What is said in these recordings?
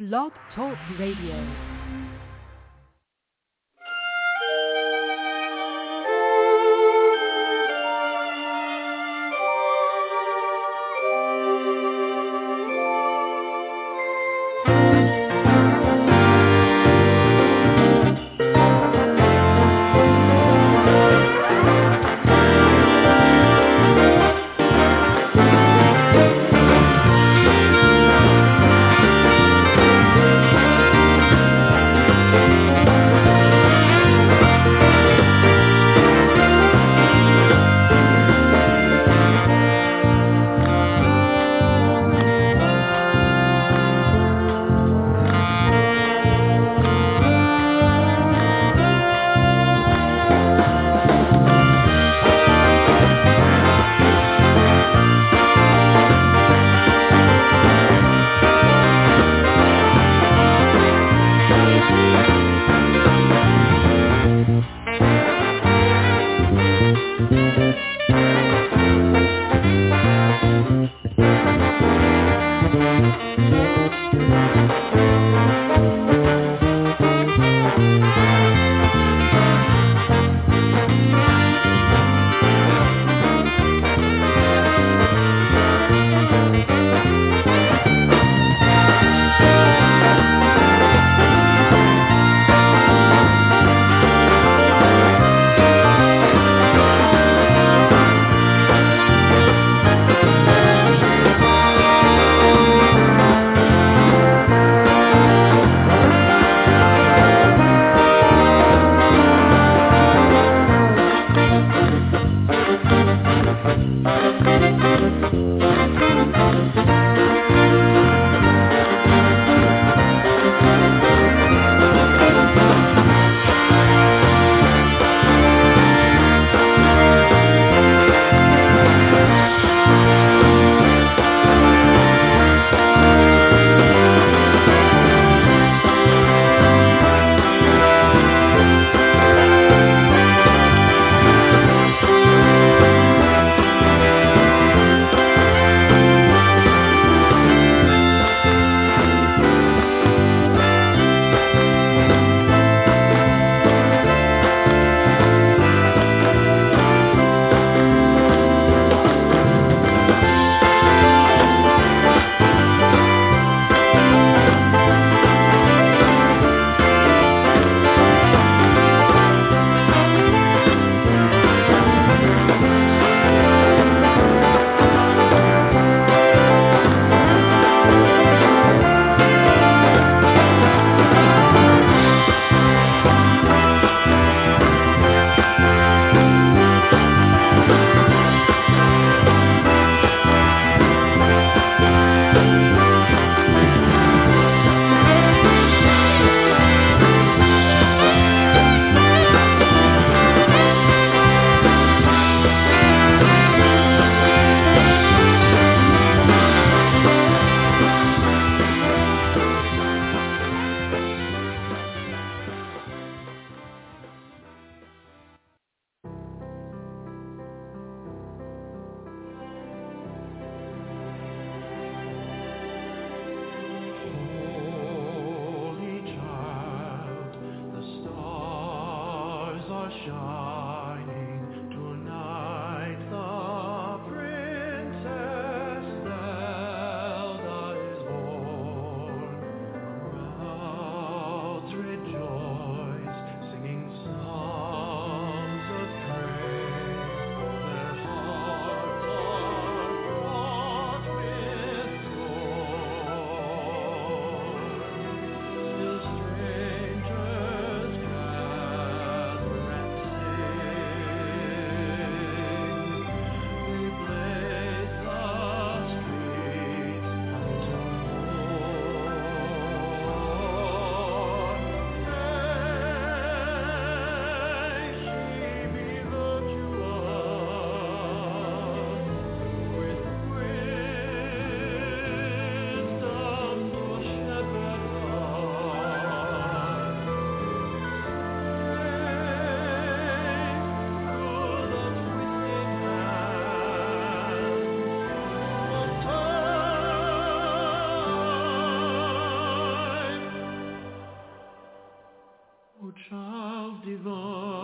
Blog Talk Radio. child divine.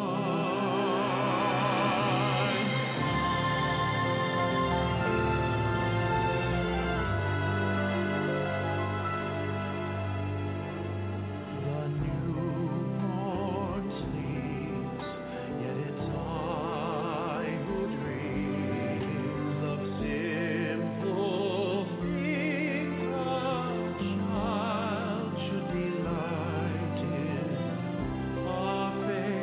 The newborn sleeps, yet it's I who dreams of simple things. A child should delight in, a faith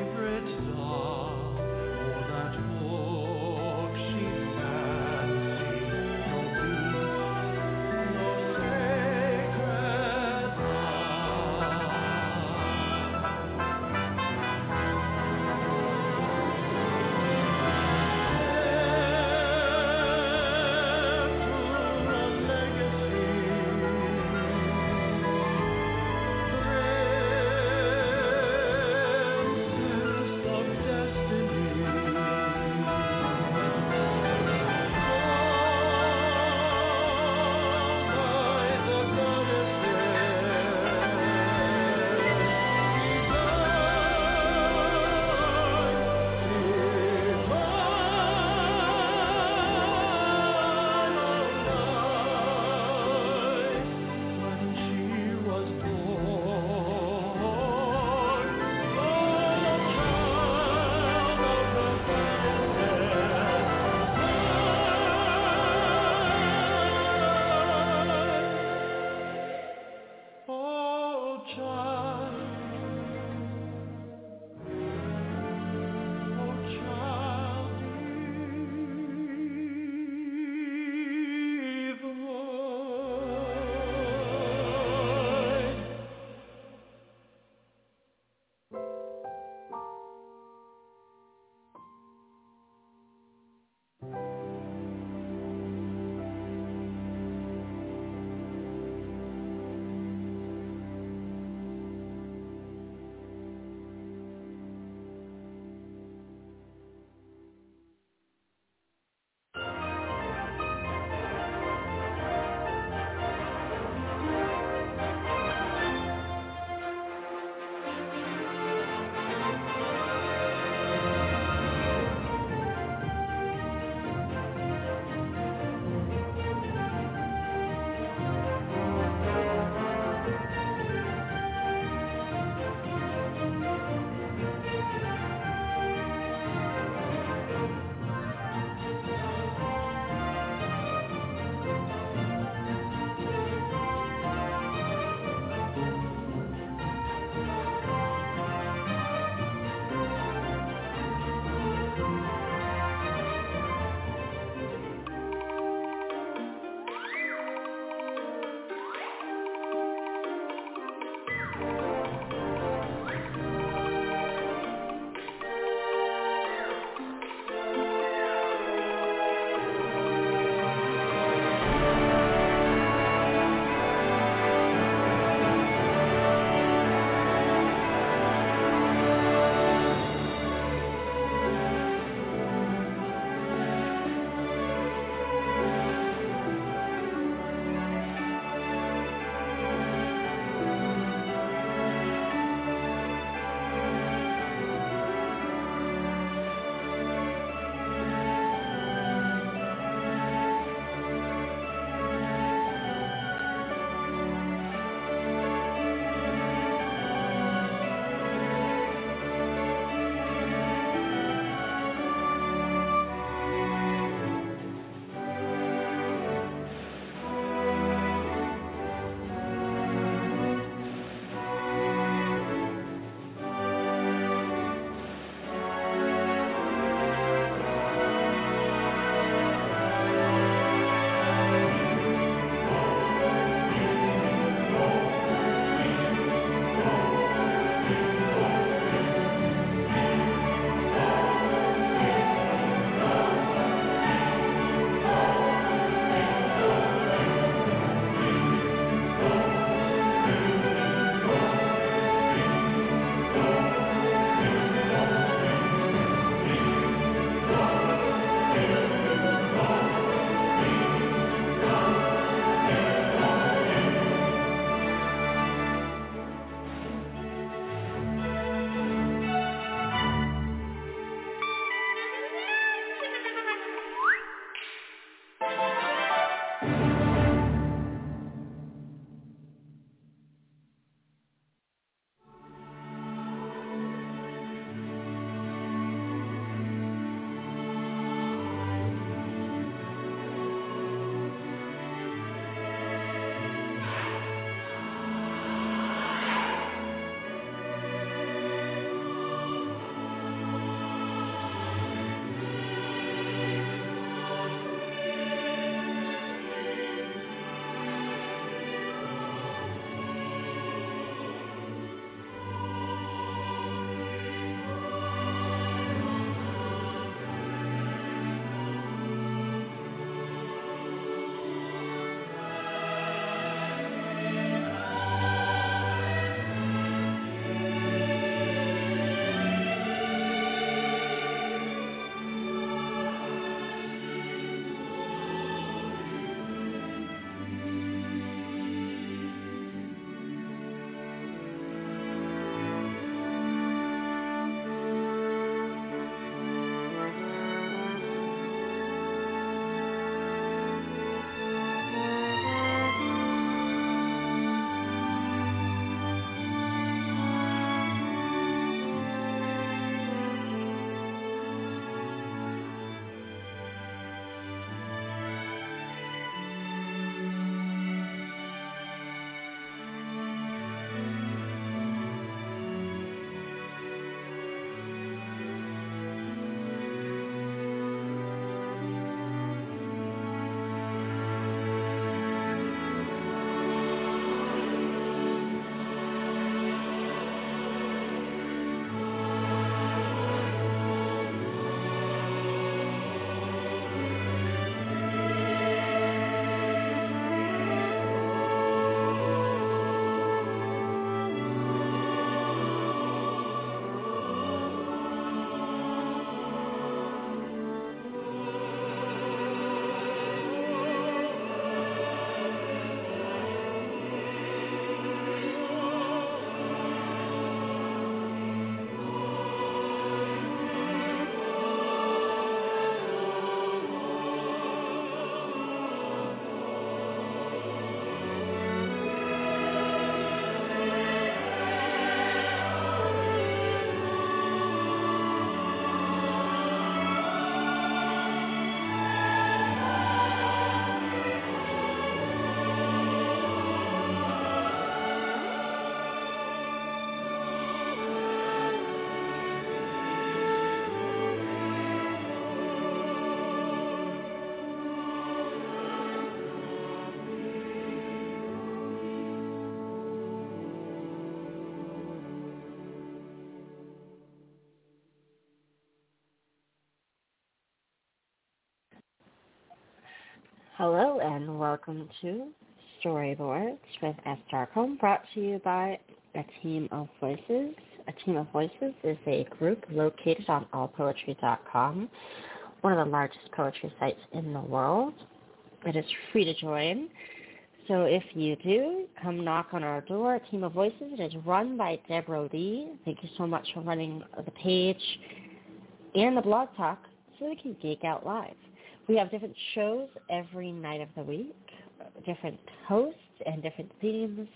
Hello and welcome to Storyboards with S. Darkholm, brought to you by A Team of Voices. A Team of Voices is a group located on allpoetry.com, one of the largest poetry sites in the world. It is free to join. So if you do, come knock on our door. A Team of Voices. It is run by Deborah Lee. Thank you so much for running the page and the blog talk so we can geek out live. We have different shows every night of the week, different hosts and different themes.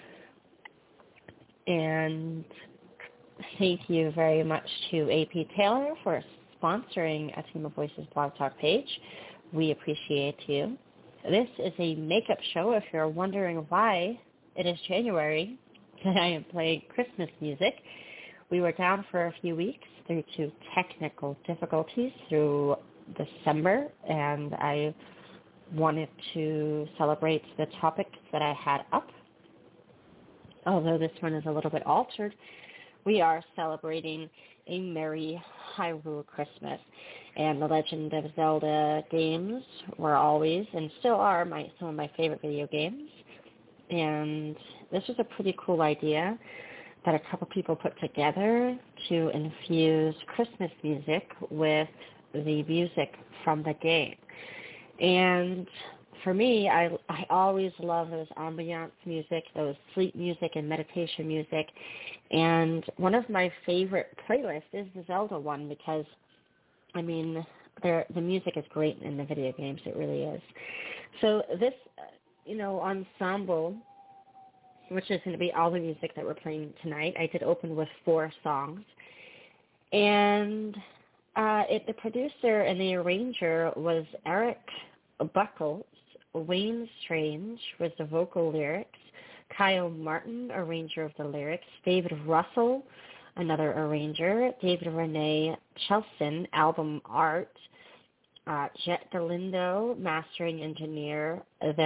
And thank you very much to AP Taylor for sponsoring A Team of Voices blog talk page. We appreciate you. This is a makeup show. If you're wondering why it is January that I am playing Christmas music, we were down for a few weeks due to technical difficulties through December, and I wanted to celebrate the topics that I had up. Although this one is a little bit altered, we are celebrating a Merry Hyrule Christmas. And the Legend of Zelda games were always and still are some of my favorite video games. And this was a pretty cool idea that a couple people put together to infuse Christmas music with the music from the game. And for me, I always love those ambiance music, those sleep music and meditation music. And one of my favorite playlists is the Zelda one because, I mean, the music is great in the video games. It really is. So this, ensemble, which is going to be all the music that we're playing tonight, I did open with 4 songs. And the producer and the arranger was Eric Buckles. Wayne Strange was the vocal lyrics. Kyle Martin, arranger of the lyrics. David Russell, another arranger. David Renee Chelson, album art. Jet Galindo, mastering engineer,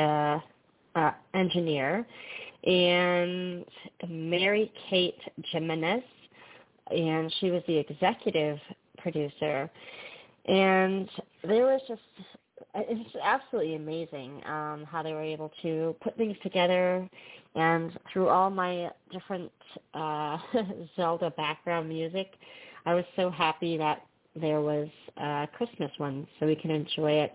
and Mary Kate Jimenez, and she was the executive producer. And there was it's absolutely amazing how they were able to put things together. And through all my different Zelda background music, I was so happy that there was a Christmas one so we can enjoy it.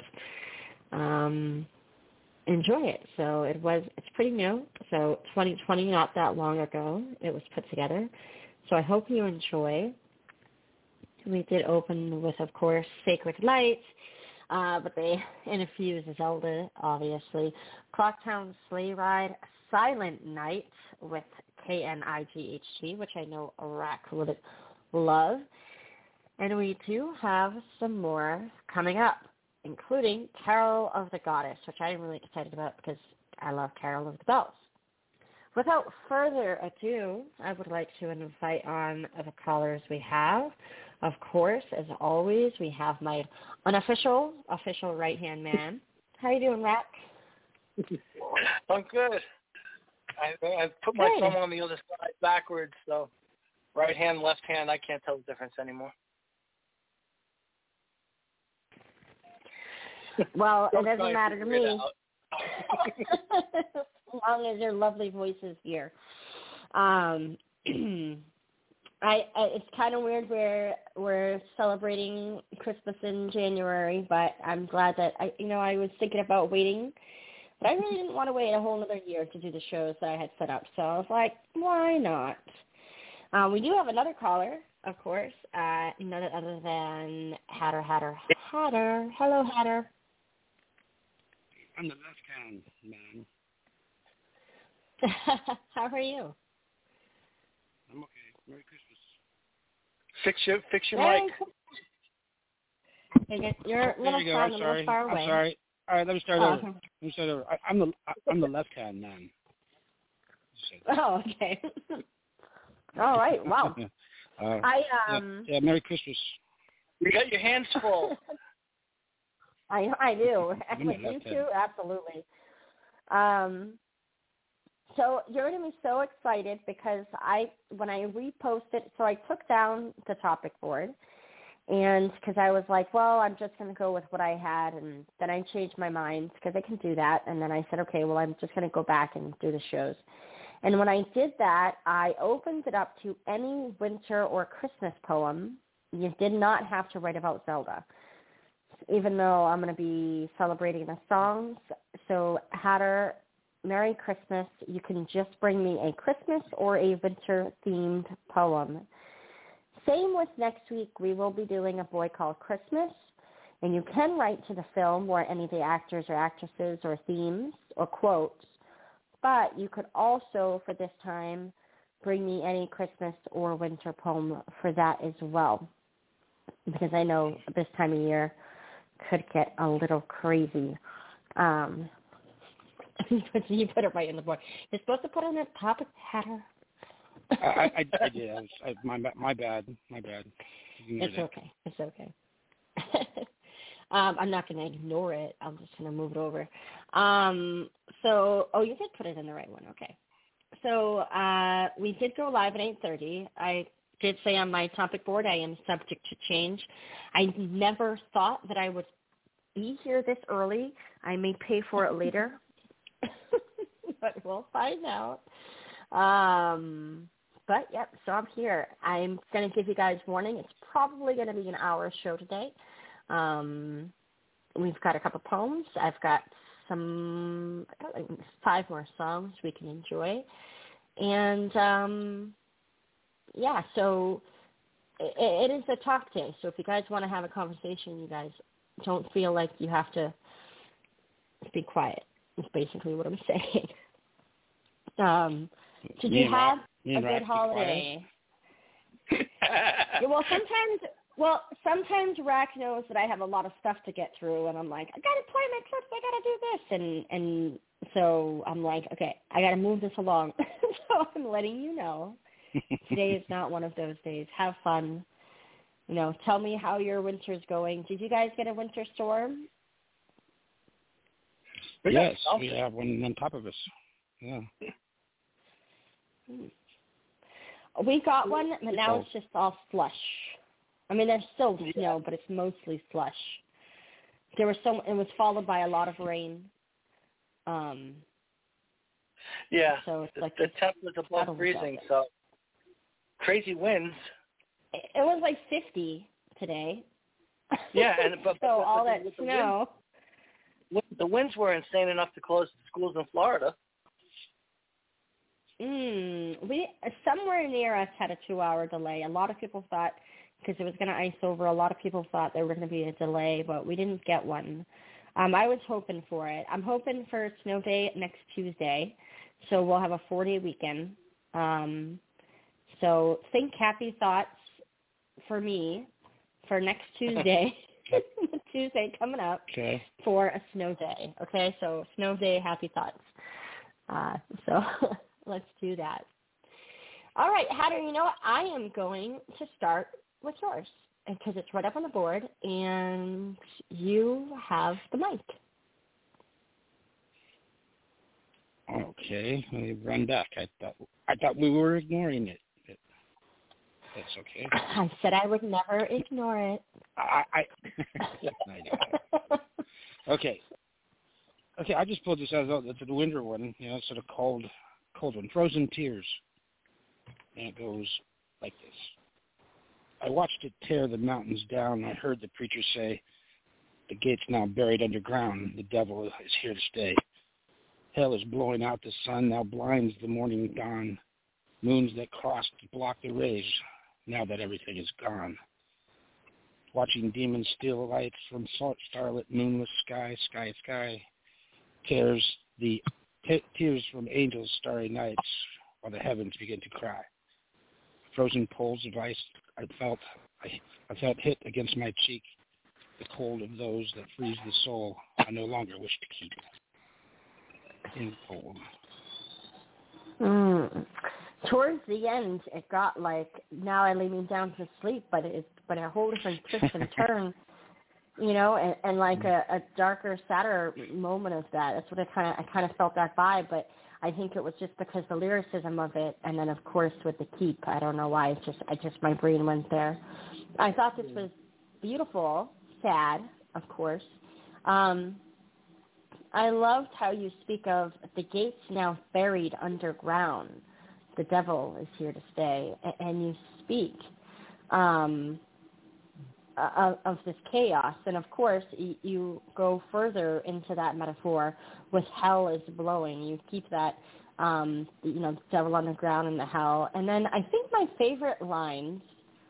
So it's pretty new. So 2020, not that long ago, it was put together. So I hope you enjoy. We did open with, of course, Sacred Light, but they infused Zelda, obviously. Clocktown Sleigh Ride, Silent Night with KNIGHT, which I know Iraq would love. And we do have some more coming up, including Carol of the Goddess, which I'm really excited about because I love Carol of the Bells. Without further ado, I would like to invite on the callers we have. Of course, as always, we have my official right-hand man. How you doing, Rack? I'm good. I put my thumb on the other side backwards, so right hand, left hand, I can't tell the difference anymore. Well, it doesn't matter to me. As long as your lovely voice is here. It's kind of weird we're celebrating Christmas in January, but I'm glad that I was thinking about waiting, but I really didn't want to wait a whole other year to do the shows that I had set up. So I was like, why not? We do have another caller, of course, none other than Hatter. Hello, Hatter. I'm the left-hand man. How are you? I'm okay. Merry Christmas. Fix your mic. You're a little far away. I'm sorry. All right, let me start over. I'm the left-hand man. Oh, okay. All right. Wow. Yeah, Merry Christmas. You got your hands full. I do. With you two, absolutely. So you're going to be so excited because when I reposted, so I took down the topic board And because I was like, well, I'm just going to go with what I had. And then I changed my mind because I can do that. And then I said, okay, well, I'm just going to go back and do the shows. And when I did that, I opened it up to any winter or Christmas poem. You did not have to write about Zelda, even though I'm going to be celebrating the songs. So Hatter, Merry Christmas. You can just bring me a Christmas or a winter-themed poem. Same with next week. We will be doing A Boy Called Christmas. And you can write to the film or any of the actors or actresses or themes or quotes. But you could also, for this time, bring me any Christmas or winter poem for that as well. Because I know this time of year could get a little crazy. You put it right in the board. You're supposed to put it on the top of the Hatter. I did. My bad. It's okay. I'm not going to ignore it. I'm just going to move it over. You did put it in the right one. Okay. So we did go live at 8:30. I did say on my topic board I am subject to change. I never thought that I would be here this early. I may pay for it later, but we'll find out. But, yep, so I'm here. I'm going to give you guys warning. It's probably going to be an hour show today. We've got a couple poems. I've got like 5 more songs we can enjoy. And, so it is a talk day. So if you guys want to have a conversation, you guys don't feel like you have to be quiet. That's basically what I'm saying. Did you have a good holiday? Sometimes Rack knows that I have a lot of stuff to get through, and I'm like, I got to play my clips, I got to do this, and so I'm like, okay, I got to move this along. So I'm letting you know today is not one of those days. Have fun. Tell me how your winter's going. Did you guys get a winter storm? Yes, we have one on top of us. Yeah. We got one, but now it's just all slush. I mean, there's still snow, but it's mostly slush. It was followed by a lot of rain. So it's like the temp was above freezing, so crazy winds. It was like 50 today. Yeah, but all that snow. The winds were insane enough to close the schools in Florida. We somewhere near us had a 2-hour delay. A lot of people thought, because it was going to ice over, a lot of people thought there was going to be a delay, but we didn't get one. I was hoping for it. I'm hoping for a snow day next Tuesday, so we'll have a 4-day weekend. So think happy thoughts for me for next Tuesday. Tuesday coming up for a snow day. Okay, so snow day, happy thoughts. So let's do that. All right, Hatter, you know what? I am going to start with yours because it's right up on the board, and you have the mic. Okay, let me run back. I thought we were ignoring it. That's okay. I said I would never ignore it. I know. Okay, I just pulled this out. It's the winter one, sort of cold one. Frozen Tears. And it goes like this. I watched it tear the mountains down. I heard the preacher say, the gate's now buried underground. The devil is here to stay. Hell is blowing out the sun, now blinds the morning dawn. Moons that crossed block the rays, now that everything is gone. Watching demons steal light from starlit, moonless sky. Tears from angels' starry nights while the heavens begin to cry. Frozen poles of ice I felt hit against my cheek. The cold of those that freeze the soul I no longer wish to keep. In poem. Towards the end, it got like, now I lay me down to sleep, but a whole different twist and turn, and like a darker, sadder moment of that. That's what I kind of felt that vibe, but I think it was just because the lyricism of it, and then of course with the keep. I don't know why. It's just my brain went there. I thought this was beautiful, sad, of course. I loved how you speak of the gates now buried underground. The devil is here to stay, and you speak of this chaos. And of course, you go further into that metaphor with hell is blowing. You keep that, devil underground and the hell. And then I think my favorite lines.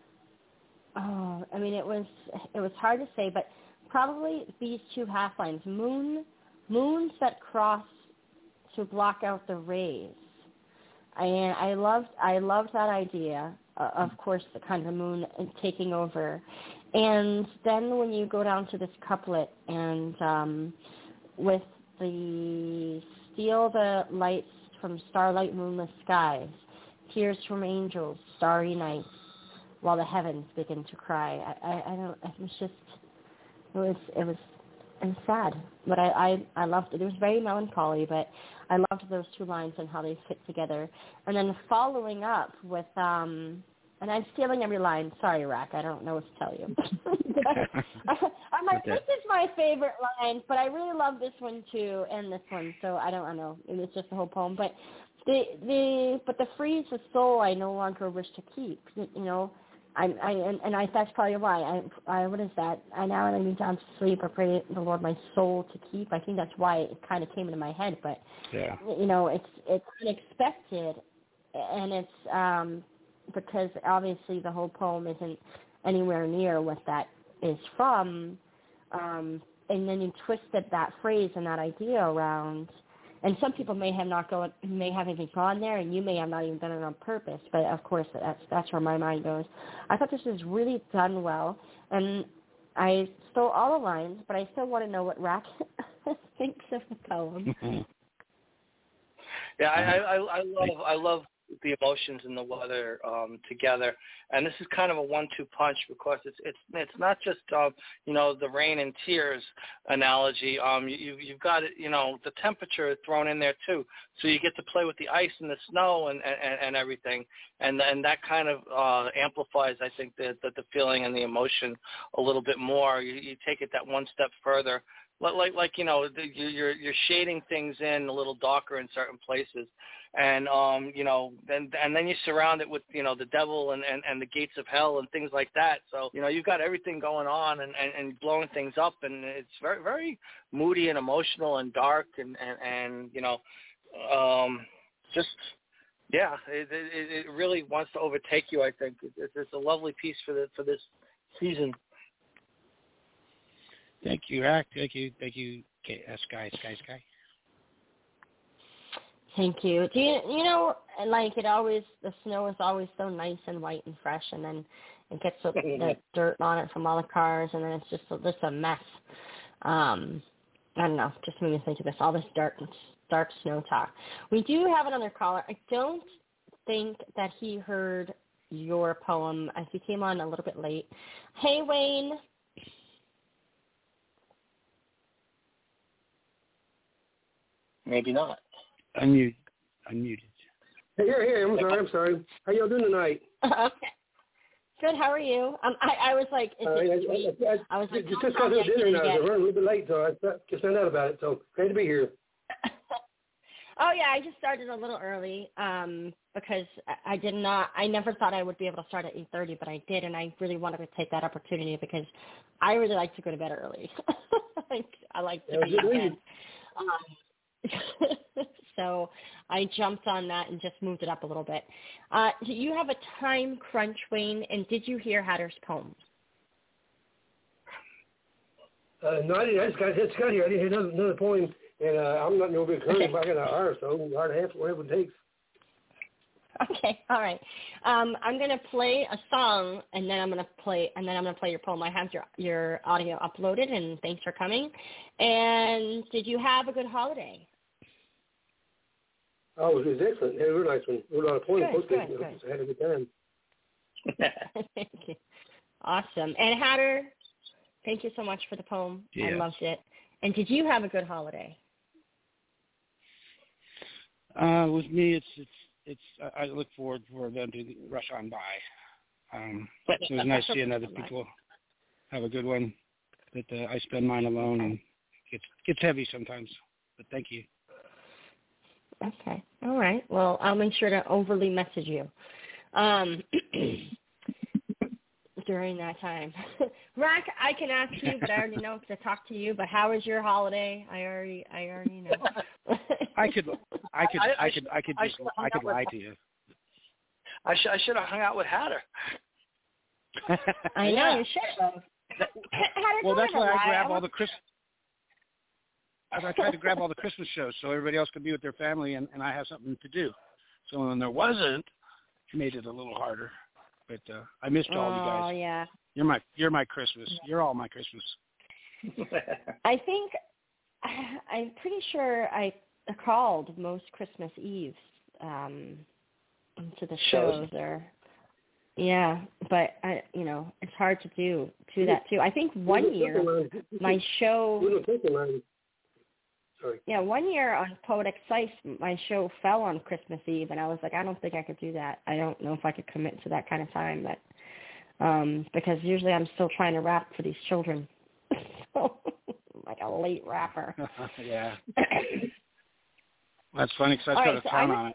It was hard to say, but probably these two half lines: moons that cross to block out the rays. And I loved that idea. Of course, the kind of moon taking over. And then when you go down to this couplet and with the steal the lights from starlight moonless skies, tears from angels, starry nights, while the heavens begin to cry. It was sad, but I loved it. It was very melancholy, but I loved those two lines and how they fit together. And then following up with, and I'm stealing every line. Sorry, Rack, I don't know what to tell you. I'm like, this is my favorite line, but I really love this one too, and this one. So I don't know. It's just the whole poem, but the phrase "the soul I no longer wish to keep," that's probably why I what is that? I now when I down to sleep, I pray the Lord my soul to keep. I think that's why it kind of came into my head. But yeah, it's unexpected, and it's because obviously the whole poem isn't anywhere near what that is from. And then you twisted that phrase and that idea around. And some people may haven't even gone there, and you may have not even done it on purpose. But of course, that's where my mind goes. I thought this was really done well, and I stole all the lines, but I still want to know what Rack thinks of the poem. Yeah, I love the emotions and the weather together, and this is kind of a 1-2 punch because it's not just the rain and tears analogy. You've got the temperature thrown in there too, so you get to play with the ice and the snow and everything, and that kind of amplifies, I think, the feeling and the emotion a little bit more. You take it that one step further. You're shading things in a little darker in certain places, and then you surround it with the devil and the gates of hell and things like that. So you've got everything going on and blowing things up, and it's very, very moody and emotional and dark and it really wants to overtake you. I think it's a lovely piece for this season. Thank you, Rack. Thank you, Sky. Thank you. Do you like it always? The snow is always so nice and white and fresh, and then it gets the dirt on it from all the cars, and then it's just a mess. I don't know. Just made me think of this. All this dark snow talk. We do have another caller. I don't think that he heard your poem. As he came on a little bit late. Hey, Wayne. Maybe not. Unmuted. Here. I'm sorry. How y'all doing tonight? Okay. Good. How are you? I was like, is it sweet? I was like, just got to dinner now. I'm running a little bit late, so I just found out about it. So great to be here. Oh yeah, I just started a little early because I never thought I would be able to start at 8:30, but I did, and I really wanted to take that opportunity because I really like to go to bed early. I like to be in bed. So I jumped on that and just moved it up a little bit. Do you have a time crunch, Wayne? And did you hear Hatter's poem? No, I didn't. I just got here. I didn't hear another poem, and I'm not in no big hurry. But I got an hour or so, an hour and a half, whatever it takes. Okay, all right. I'm going to play a song, and then I'm going to play your poem. I have your audio uploaded, and thanks for coming. And did you have a good holiday? Oh, it was excellent. It was a nice one. There were a lot of poems. Good. I had a good time. Thank you. Awesome. And Hatter, thank you so much for the poem. Yes. I loved it. And did you have a good holiday? With me, it's. I look forward for them to rush on by. It was nice seeing other people. have a good one. But I spend mine alone, and it gets heavy sometimes. But thank you. Okay. All right. Well, I'll make sure to overly message you during that time. Rack, I can ask you, but I already know because I talked to you. But how was your holiday? I already know. I could lie to you. I should have hung out with Hatter. I know, you should have. Well, that's why I grab all the Christmas. I tried to grab all the Christmas shows so everybody else could be with their family and I have something to do. So when there wasn't, it made it a little harder. But I missed all you guys. Oh yeah. You're my Christmas. You're all my Christmas. I think I'm pretty sure I called most Christmas Eves to the shows or. Yeah, but it's hard to do that too. I think one year my show. Sorry. Yeah, 1 year on Poetic Sice, my show fell on Christmas Eve, and I was like, I don't think I could do that. I don't know if I could commit to that kind of time, but because usually I'm still trying to rap for these children, so like a late rapper. Yeah. That's funny because I started count on it.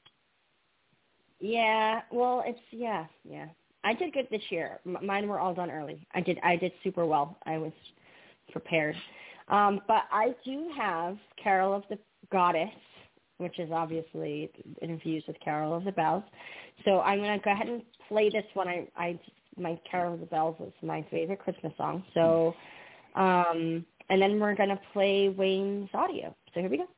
Yeah, well, yeah. I did good this year. Mine were all done early. I did super well. I was prepared. But I do have Carol of the Goddess, which is obviously infused with Carol of the Bells. So I'm going to go ahead and play this one. My Carol of the Bells is my favorite Christmas song. So, and then we're going to play Wayne's audio. So here we go.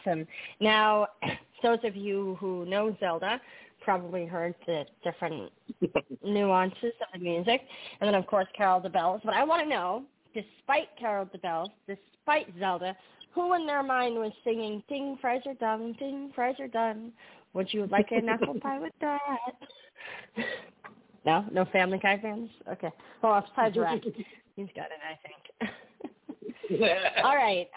awesome. Now, those of you who know Zelda probably heard the different nuances of the music. And then, of course, Carol the Bells. But I want to know, despite Carol the Bells, despite Zelda, who in their mind was singing, ding, fries are done, ding, fries are done. Would you like an apple pie with that? No Family Guy fans? Okay. Well, upside Rack. He's got it, I think. All right.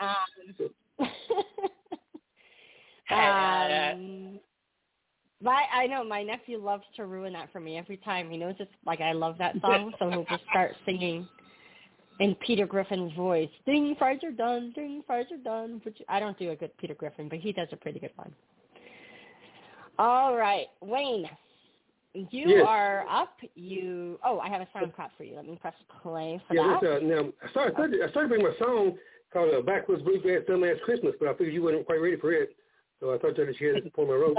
I know my nephew loves to ruin that for me every time. He knows it's like I love that song, so he'll just start singing in Peter Griffin's voice. Ding, fries are done. Ding, fries are done. Which I don't do a good Peter Griffin, but he does a pretty good one. All right, Wayne. You are up. I have a sound clap for you. Let me press play for that. Now, I started bringing my song called Backwoods Bluegrass Dumb Ass Christmas, but I figured you weren't quite ready for it, so I thought I'd share it before my road.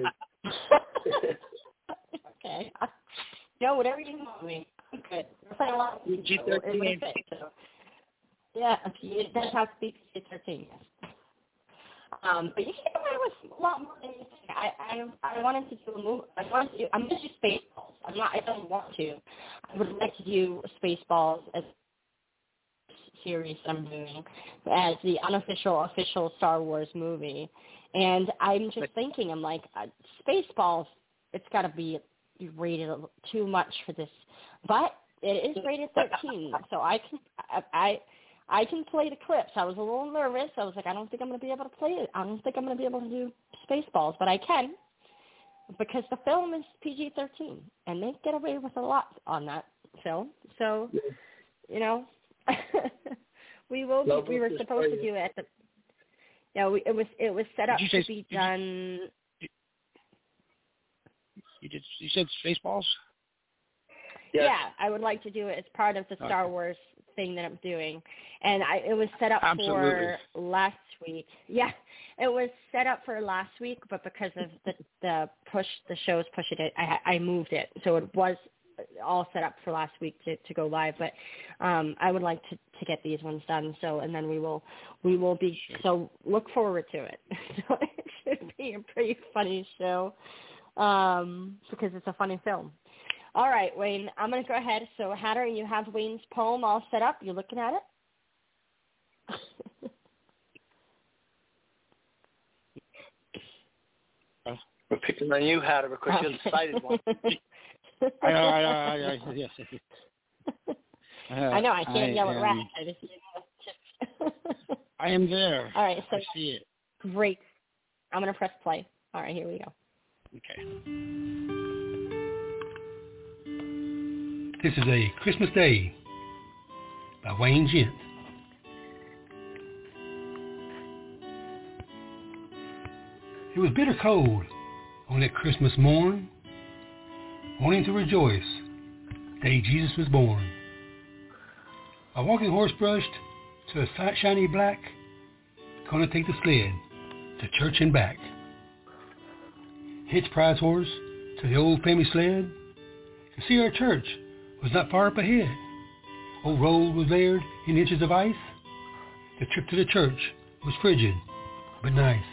Okay. No, whatever you want me. I'm good. We're playing a lot of PG-13. Yeah, it does have to be PG-13, yes. But you can get away with a lot more than you think. I wanted to do a movie. I'm going to do Spaceballs. I don't want to. I would like to do Spaceballs as a series I'm doing as the official Star Wars movie. And I'm just thinking, I'm like, Spaceballs, it's got to be rated too much for this. But it is rated 13, so I can play the clips. I was a little nervous. I was like, I don't think I'm going to be able to play it. I don't think I'm going to be able to do Spaceballs, but I can because the film is PG-13, and they get away with a lot on that film. So, we were supposed to do it at the. It was set up to be done. You said Spaceballs? Yes. Yeah, I would like to do it as part of the Star Wars thing that I'm doing. And it was set up for last week. Yeah, it was set up for last week, but because of the show's pushing it, I moved it. So it was all set up for last week to go live. But I would like to get these ones done. So, and then we will be, so look forward to it. So it should be a pretty funny show because it's a funny film. All right, Wayne, I'm going to go ahead. So, Hatter, you have Wayne's poem all set up. You're looking at it? We're picking on you, Hatter, because you're the excited one. Yes. I know. I can't yell at Rat. I am there. All right. So I see it. Great. I'm going to press play. All right, here we go. Okay. This is A Christmas Day by Wayne Gent. It was bitter cold on that Christmas morn, wanting to rejoice, day Jesus was born. A walking horse brushed to a shiny black, gonna take the sled to church and back. Hitched prize horse to the old family sled, to see our church was not far up ahead. Old road was layered in inches of ice. The trip to the church was frigid, but nice.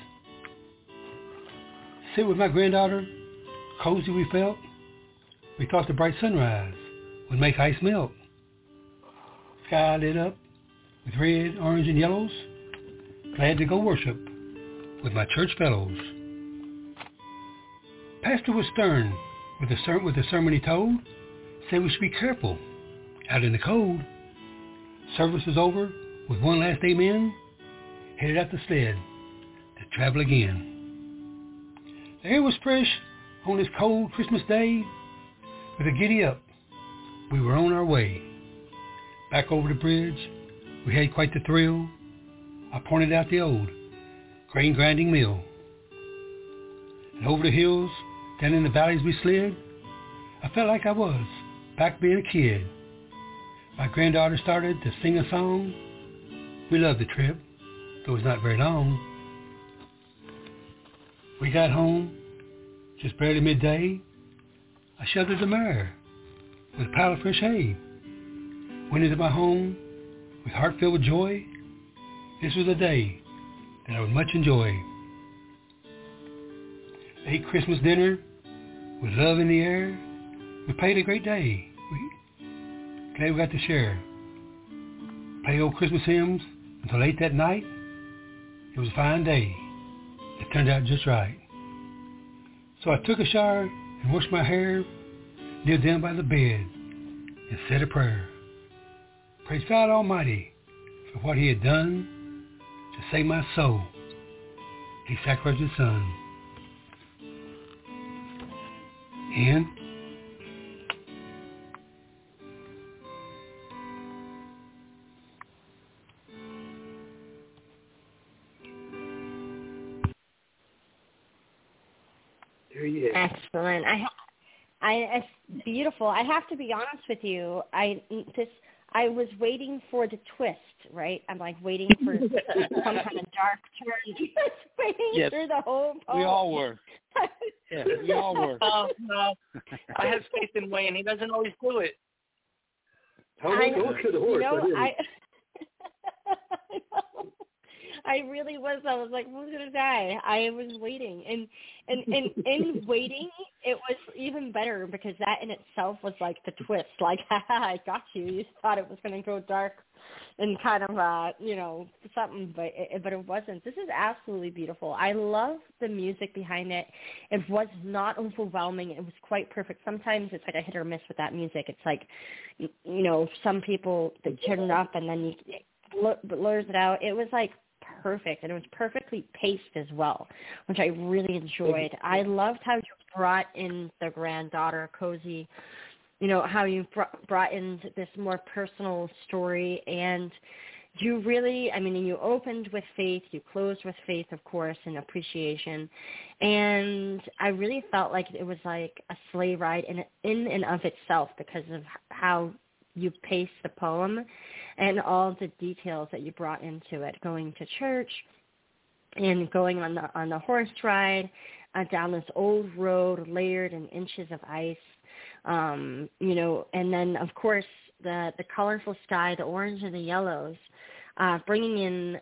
Sit with my granddaughter, cozy we felt. We thought the bright sunrise would make ice melt. Sky lit up with red, orange, and yellows. Glad to go worship with my church fellows. Pastor was stern with the sermon he told. Said we should be careful out in the cold. Service was over with one last amen. Headed out the sled to travel again. The air was fresh on this cold Christmas day. With a giddy up, we were on our way. Back over the bridge, we had quite the thrill. I pointed out the old grain grinding mill. And over the hills, down in the valleys we slid. I felt like I was back being a kid. My granddaughter started to sing a song. We loved the trip, though it was not very long. We got home just barely midday. I sheltered the mare with a pile of fresh hay. Went into my home with heart filled with joy. This was a day that I would much enjoy. ate Christmas dinner with love in the air. We played a great day. Glad we got to share. Play old Christmas hymns until late that night. It was a fine day. It turned out just right. So I took a shower and washed my hair, kneeled down by the bed and said a prayer. Praise God Almighty for what He had done to save my soul. He sacrificed His Son. And there you go. Excellent. It's beautiful. I have to be honest with you. I was waiting for the twist, right? I'm like waiting for some kind of dark turn. Just waiting through the whole poem. We all were. Yeah, we all were. Oh, no. I have faith in Wayne. He doesn't always do it. I really was. I was like, who's gonna die? I was waiting, and in waiting, it was even better because that in itself was like the twist. Like, I got you. You thought it was gonna go dark and kind of something, but it wasn't. This is absolutely beautiful. I love the music behind it. It was not overwhelming. It was quite perfect. Sometimes it's like a hit or miss with that music. It's like, some people they turn it up and then you blurs it out. It was like perfect, and it was perfectly paced as well, which I really enjoyed. I loved how you brought in the granddaughter, Cozy, how you brought in this more personal story, and you really, you opened with faith, you closed with faith, of course, and appreciation, and I really felt like it was like a sleigh ride in and of itself because of how you paced the poem and all the details that you brought into it, going to church and going on the horse ride down this old road layered in inches of ice, and then, of course, the colorful sky, the orange and the yellows, bringing in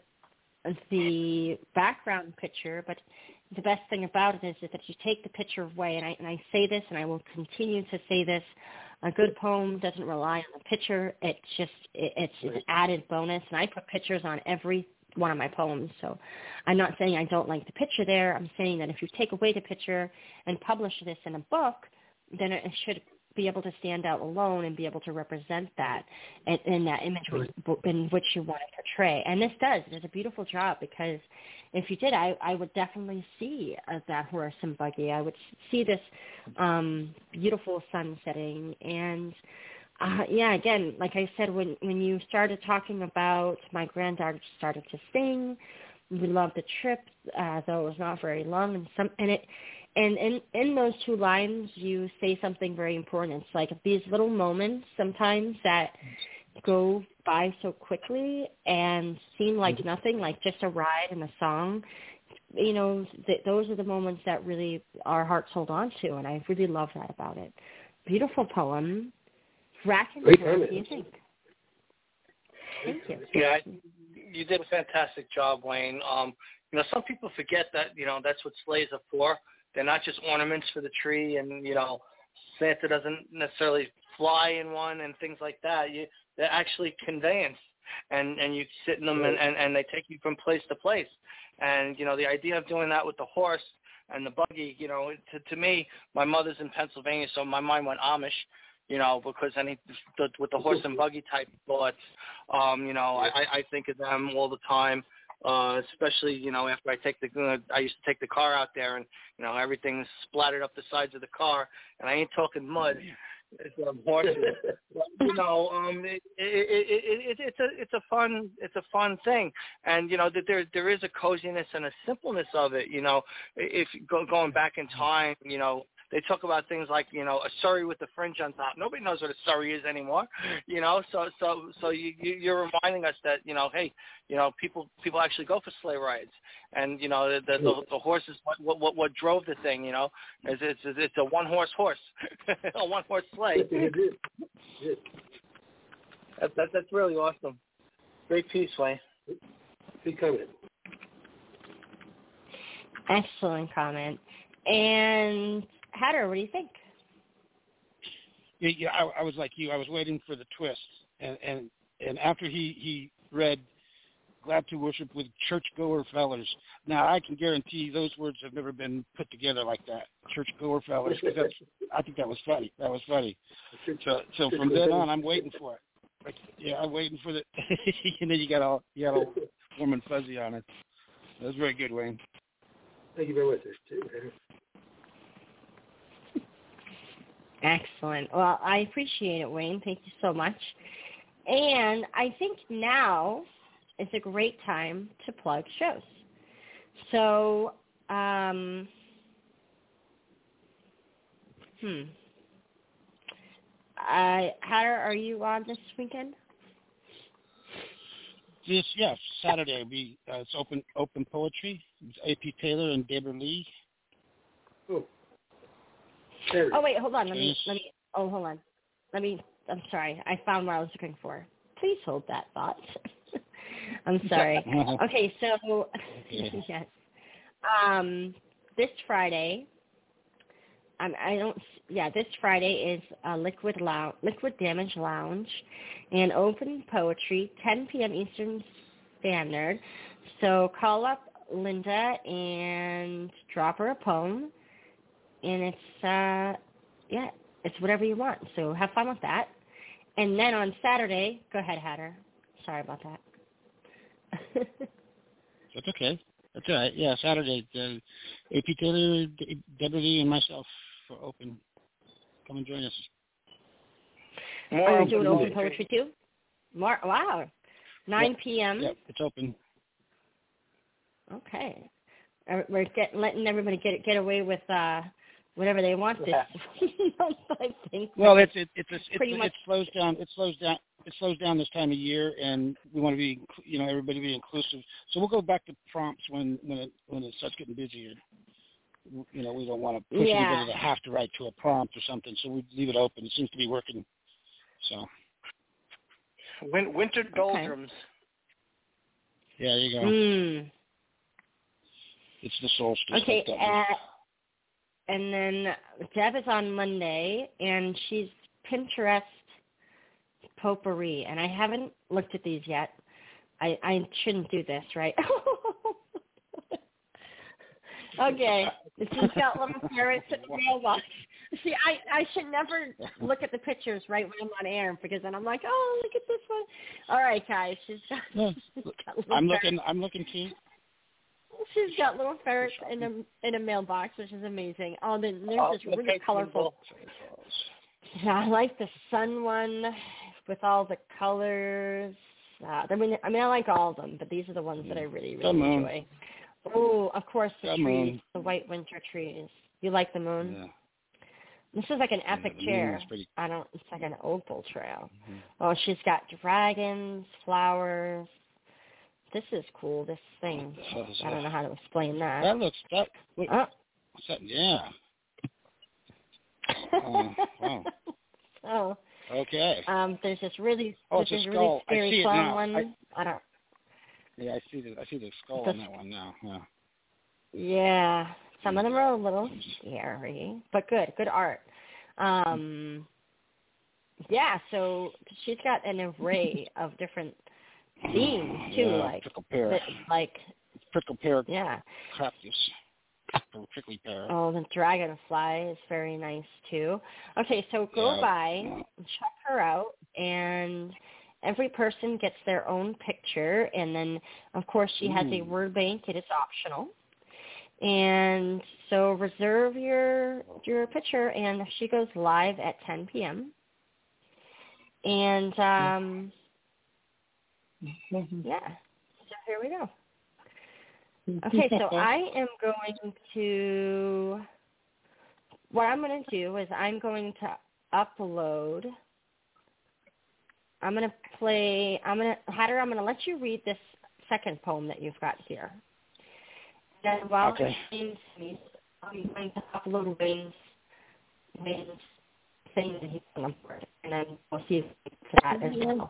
the background picture. But the best thing about it is that you take the picture away, and I say this, and I will continue to say this, a good poem doesn't rely on the picture. It's an added bonus, and I put pictures on every one of my poems. So I'm not saying I don't like the picture there. I'm saying that if you take away the picture and publish this in a book, then it should be able to stand out alone and be able to represent that in that imagery in which you want to portray. And this does. It does a beautiful job, because if you did, I would definitely see that horse and buggy. I would see this beautiful sun setting. And, again, like I said, when you started talking about my granddaughter started to sing, we loved the trip, though it was not very long. And in those two lines, you say something very important. It's like these little moments sometimes that go by so quickly and seem like nothing, like just a ride and a song. Those are the moments that really our hearts hold on to, and I really love that about it. Beautiful poem. Bracken, what do you think? Thank you. Yeah, you did a fantastic job, Wayne. Some people forget that, that's what sleighs are for. They're not just ornaments for the tree, and, Santa doesn't necessarily fly in one and things like that. They're actually conveyance, and you sit in them, and they take you from place to place. And, the idea of doing that with the horse and the buggy, to me, my mother's in Pennsylvania, so my mind went Amish, because with the horse and buggy type thoughts, I think of them all the time. Especially, after I used to take the car out there, and, everything's splattered up the sides of the car, and I ain't talking mud. It's horses. It's a fun thing, and there is a coziness and a simpleness of it. If going back in time, they talk about things like, a surrey with the fringe on top. Nobody knows what a surrey is anymore, So you're reminding us that, hey, people actually go for sleigh rides, and the horse is what drove the thing. It's a one horse, a one horse sleigh. That's really awesome. Great piece, Wayne. Good comment. Excellent comment. And Hatter, what do you think? Yeah, I was like you. I was waiting for the twist, and after he read "Glad to Worship with Churchgoer Fellers," now I can guarantee those words have never been put together like that. Churchgoer Fellers. I think that was funny. So from then on, I'm waiting for it. Like, yeah, I'm waiting for the. And then you got all warm and fuzzy on it. That was very good, Wayne. Thank you very much. Excellent. Well, I appreciate it, Wayne. Thank you so much. And I think now is a great time to plug shows. So, Hatter, are you on this weekend? Yes, Saturday. It's open poetry. It's AP Taylor and Deborah Lee. Oh wait, hold on. I'm sorry. I found what I was looking for. Please hold that thought. I'm sorry. Okay, so yes. This Friday. This Friday is Liquid Damage Lounge and open poetry, 10 p.m. Eastern Standard. So call up Linda and drop her a poem. And it's whatever you want. So have fun with that. And then on Saturday, go ahead, Hatter. Sorry about that. That's okay. That's all right. Yeah, Saturday, AP Taylor, Deborah Lee, and myself for open. Come and join us. Are you doing open poetry too? Wow. 9 p.m. Yep, it's open. Okay. We're letting everybody get away with whatever they want this month, I think. Well, it slows down. It slows down this time of year, and we want to be, everybody be inclusive. So we'll go back to prompts when it starts getting busier. We don't want to push anybody to have to write to a prompt or something. So we leave it open. It seems to be working. So. Winter doldrums. Yeah, there you go. It's the solstice. Okay. And then Deb is on Monday, and she's Pinterest potpourri, and I haven't looked at these yet. I shouldn't do this, right? Okay. She's got little parrots in the mailbox. See, I should never look at the pictures right when I'm on air because then I'm like, oh, look at this one. All right, guys. She's got I'm looking too. She's got little ferrets in a mailbox, which is amazing. Oh, there's this really colorful. Yeah, I like the sun one with all the colors. I like all of them, but these are the ones that I really, really enjoy. Oh, of course, the trees, the white winter trees. You like the moon? Yeah. This is like an epic chair. It's like an opal trail. Mm-hmm. Oh, she's got dragons, flowers. This is cool, this thing. I don't know how to explain that. What's that? Yeah. Wow. Oh. Okay. There's this really, really scary clown one. Yeah, I see the skull on that one now. Yeah. Yeah. Some of them are a little scary, but good art. Yeah, so she's got an array of different themes too, prickle pear. Prickle pear. Yeah. Cactus. Prickly pear. Oh, the dragonfly is very nice too. Okay, so go by, check her out, and every person gets their own picture, and then of course she has a word bank. It is optional. And so reserve your picture, and she goes live at 10 p.m. And yeah, so here we go. Okay, so I am going to, what I'm going to do is I'm going to upload, Hatter, I'm going to let you read this second poem that you've got here. And while it seems to me, I'm going to upload Wayne's thing that he's on board, and then we'll see to that as well.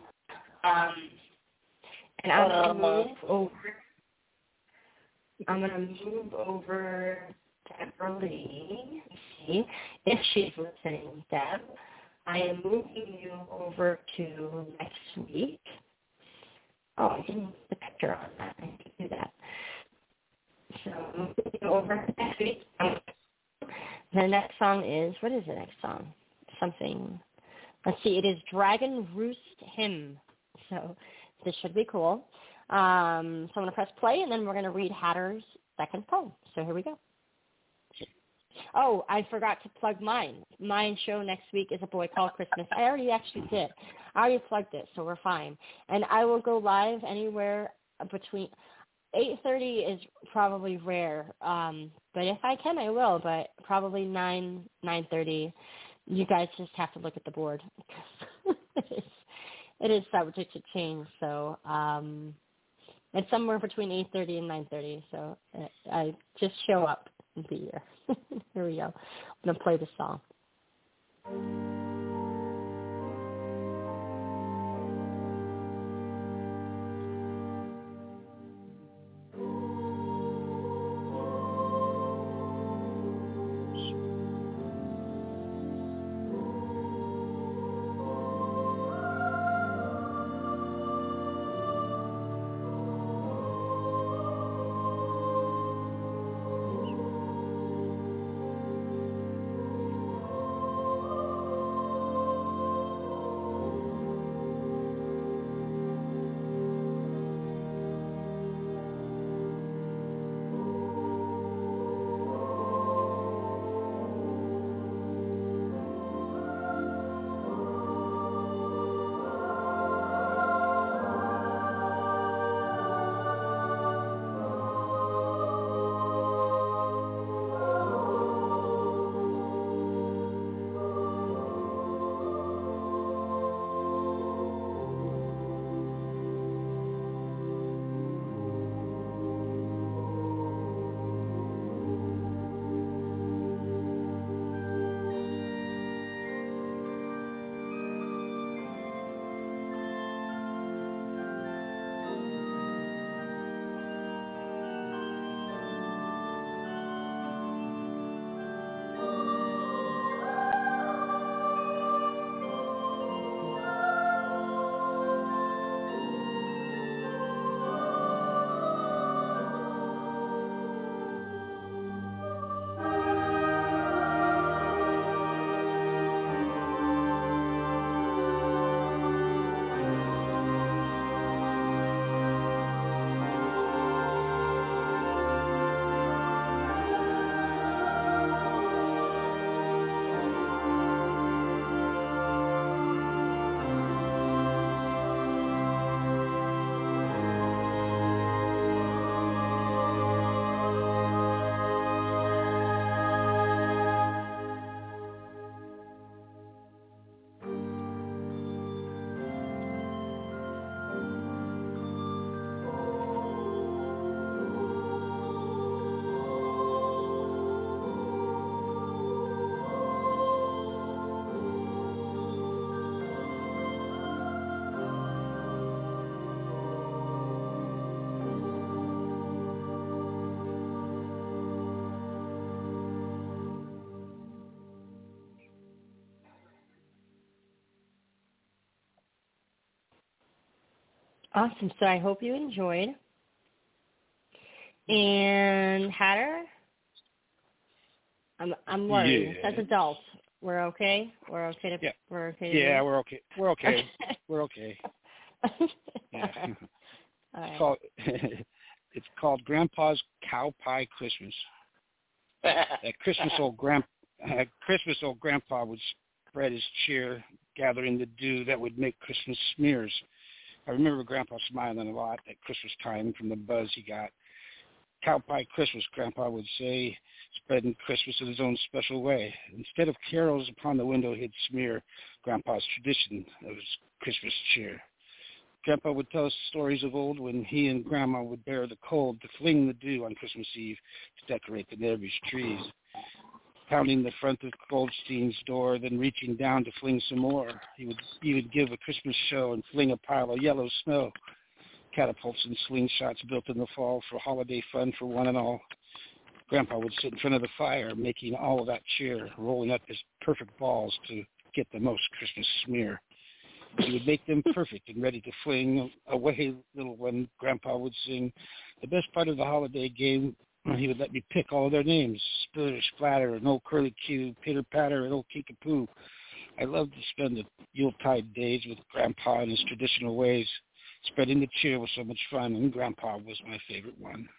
And I'm going to move over Beverly, see if she's listening, Deb. I am moving you over to next week. Oh, I didn't put the picture on that. I need to do that. So I'm moving you over to next week. The next song is, what is the next song? Something, let's see, it is Dragon Roost Hymn. So this should be cool. So I'm going to press play, and then we're going to read Hatter's second poem. So here we go. Oh, I forgot to plug mine. My show next week is A Boy Called Christmas. I already actually did. I already plugged it, so we're fine. And I will go live anywhere between 8:30 is probably rare. But if I can, I will. But probably 9:30. You guys just have to look at the board. It is subject to change. So it's somewhere between 8:30 and 9:30. So I just show up and be here. Here we go. I'm going to play the song. Awesome. So I hope you enjoyed. And Hatter, I'm worried. Yeah. As adults, we're okay. We're okay to. Yeah. We're okay. To Yeah, do? we're okay. We're okay. We're okay. Yeah. All right. It's called Grandpa's Cow Pie Christmas. At Christmas, old Grandpa would spread his cheer, gathering the dew that would make Christmas smears. I remember Grandpa smiling a lot at Christmas time from the buzz he got. Cow pie Christmas, Grandpa would say, spreading Christmas in his own special way. Instead of carols upon the window, he'd smear Grandpa's tradition of his Christmas cheer. Grandpa would tell us stories of old when he and Grandma would bear the cold to fling the dew on Christmas Eve to decorate the neighbors' trees. Pounding the front of Goldstein's door, then reaching down to fling some more. He would give a Christmas show and fling a pile of yellow snow. Catapults and slingshots built in the fall for holiday fun for one and all. Grandpa would sit in front of the fire making all of that cheer, rolling up his perfect balls to get the most Christmas smear. He would make them perfect and ready to fling. Away, little one, Grandpa would sing. The best part of the holiday game, he would let me pick all of their names. Splitter, Splatter, and Old Curly Q, Pitter Patter, and Old Kickapoo. I loved to spend the Yuletide days with Grandpa in his traditional ways. Spreading the cheer was so much fun, and Grandpa was my favorite one.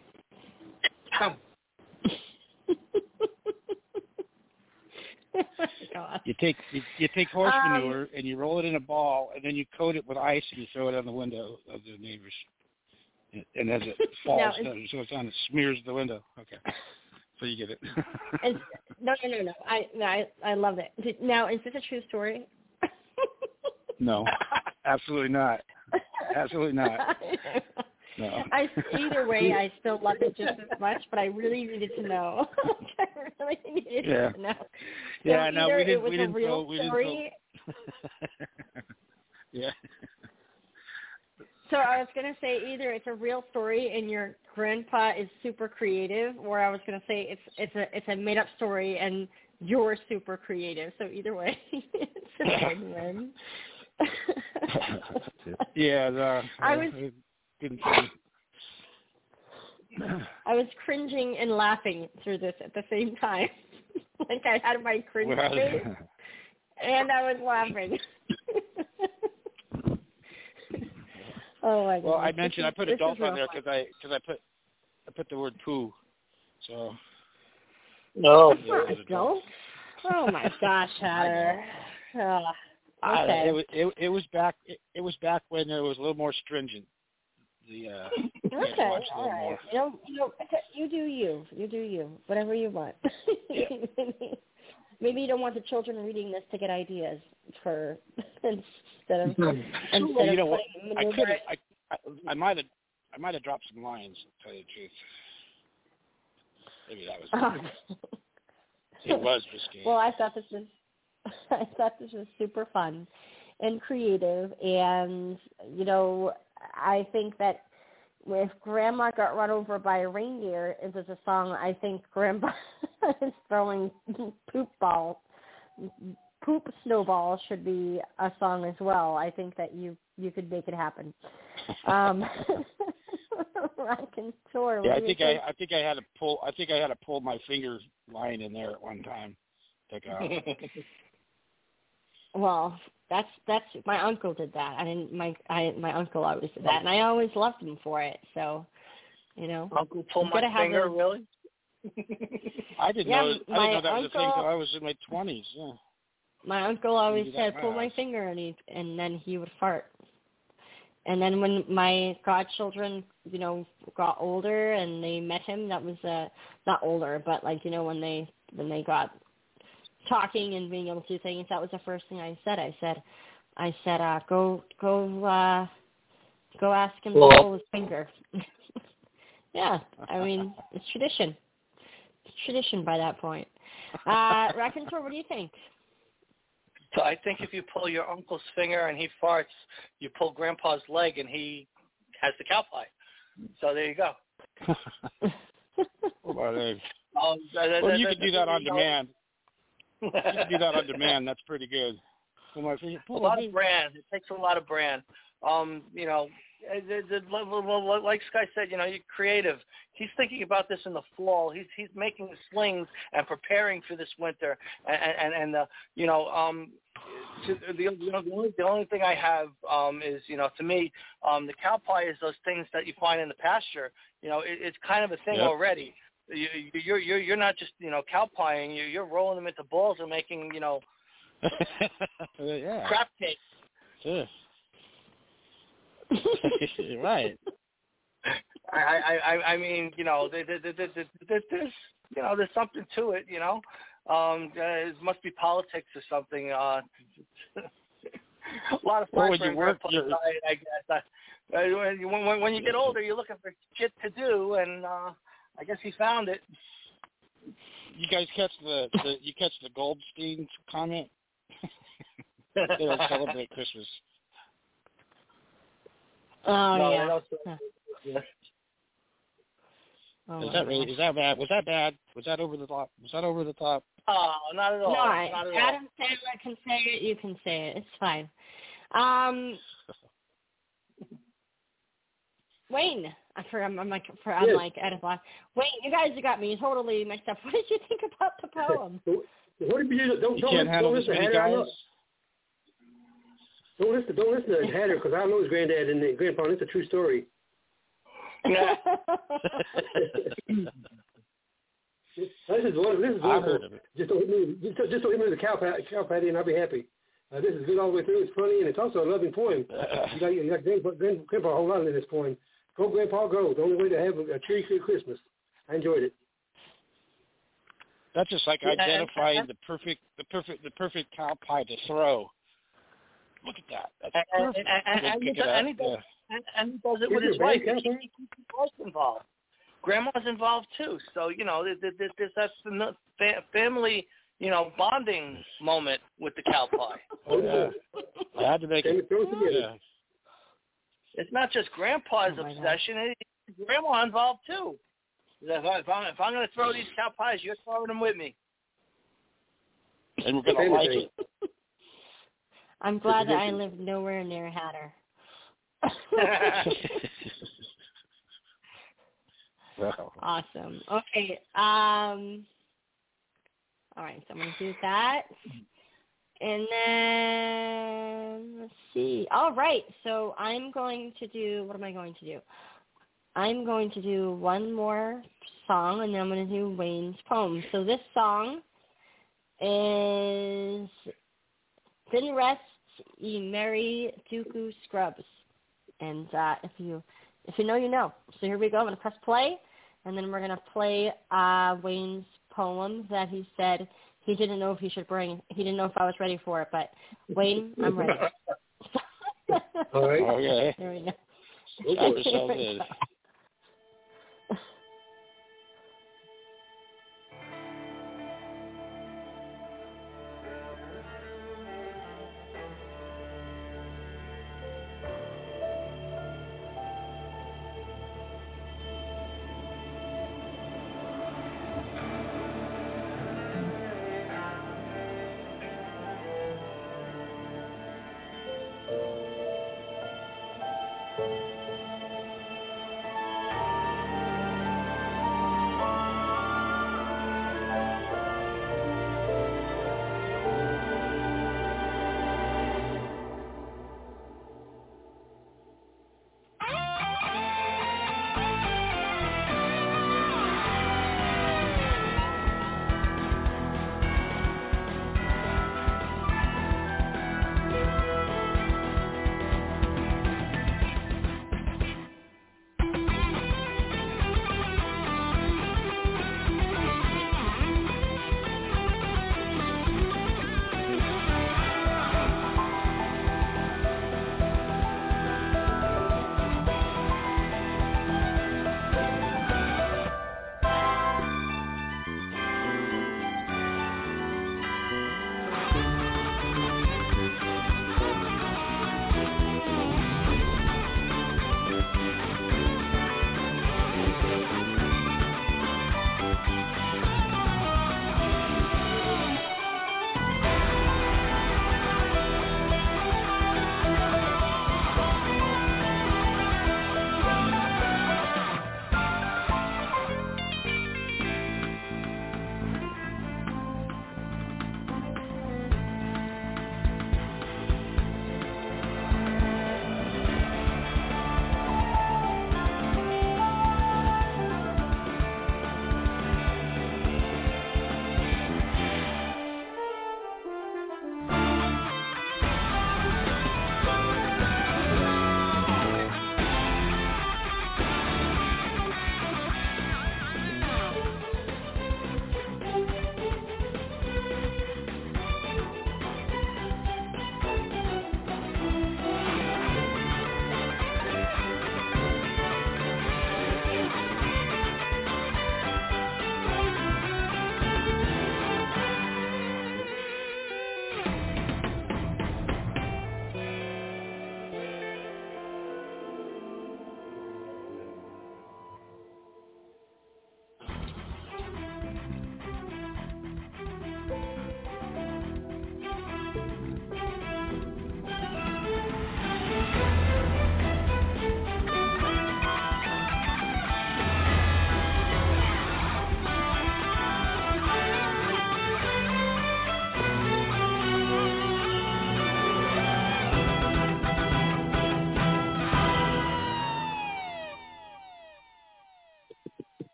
You take horse manure and you roll it in a ball, and then you coat it with ice and you throw it on the window of the neighbors. And as it falls, so it's on, it smears the window. Okay, so you get it. No. I love it. Now, is this a true story? No, absolutely not. Absolutely not. No. Either way, I still love it just as much, but I really needed to know. I really needed to know. So yeah, no, we didn't. It was a real story. Yeah. So I was going to say either it's a real story and your grandpa is super creative, or I was going to say it's a made up story and you're super creative. So either way, it's a win-win. Yeah, I was cringing and laughing through this at the same time. Like I had my cringe face and I was laughing. Oh my God. Well, I mentioned I put adult on there because I put the word poo. So. No. Adult? Oh my gosh, Hatter. Okay. It was back when it was a little more stringent. Okay, all right. You do you. Whatever you want. Yeah. Maybe you don't want the children reading this to get ideas for instead of what? maneuver. I might have dropped some lines. To tell you the truth. Maybe that was. It was risky. Well, I thought this was super fun and creative, and I think that if Grandma got run over by a reindeer, it was a song. I think Grandpa is throwing poop snowballs should be a song as well. I think that you could make it happen. Raconteur. Yeah, I think I had to pull my finger line in there at one time. Well, that's my uncle did that. My uncle always did that, and I always loved him for it. So, Uncle pulled my finger, really? I didn't know that was a thing until I was in my 20s. Yeah. My uncle always said, "Pull my finger," and then he would fart. And then when my godchildren, got older and they met him, that was not older, but when they got talking and being able to do things, that was the first thing I said. I said, go ask him to pull his finger. Yeah, I mean, it's tradition. It's tradition by that point. Raconteur, what do you think? So I think if you pull your uncle's finger and he farts, you pull Grandpa's leg and he has the cow pie. So there you go. Well, you could do that on demand. You can do that on demand. That's pretty good. A lot of brand. It takes a lot of brand. Like Sky said, you're creative. He's thinking about this in the fall. He's making slings and preparing for this winter. The only thing I have is to me the cow pie is those things that you find in the pasture. It's kind of a thing already. You're not just cow pieing. You're rolling them into balls and making crap cake. Sure. Right. I mean, there's something to it. It must be politics or something. A lot of fun for I guess. When you get older, you're looking for shit to do, and I guess he found it. You guys catch the Goldstein's comment? They don't celebrate Christmas. Oh, no, yeah. Oh, Is that right? Is that bad? Was that bad? Was that over the top? Was that over the top? Oh, not at all. No, not at Adam Sandler can say it. You can say it. It's fine. Wayne, I'm like Edith Lock. Wayne, you guys got me totally mixed up. What did you think about the poem? What did you do? You can't handle this many guys. Don't listen to Hatter because I know his granddad and grandpa. It's a true story. Yeah. This is wonderful. I've heard of it. Just don't hit me with the cow patty, and I'll be happy. This is good all the way through. It's funny, and it's also a loving poem. You got Grandpa a whole lot in this poem. Go, Grandpa, go. The only way to have a tree for Christmas. I enjoyed it. That's just like identifying the perfect cow pie to throw. Look at that. That's perfect. And he does it with his wife. He keeps his wife involved. Grandma's involved too. So that's the family, bonding moment with the cow pie. Oh, yeah. I had to make it. Yeah. It's not just Grandpa's obsession. It's Grandma involved too. If I'm going to throw these cow pies, you're throwing them with me. And we're going to like it. I'm glad that I live nowhere near Hatter. Wow. Awesome. Okay. All right. So I'm going to do that. And then, let's see. All right. So I'm going to do, what am I going to do? I'm going to do one more song, and then I'm going to do Wayne's poem. So this song is Thin Rest Ye Merry Dooku Scrubs. And if you know, you know. So here we go. I'm going to press play, and then we're going to play Wayne's poem that he said he didn't know if he should bring. He didn't know if I was ready for it, but Wayne, I'm ready. All right. Okay. Here we go. Strap yourself in.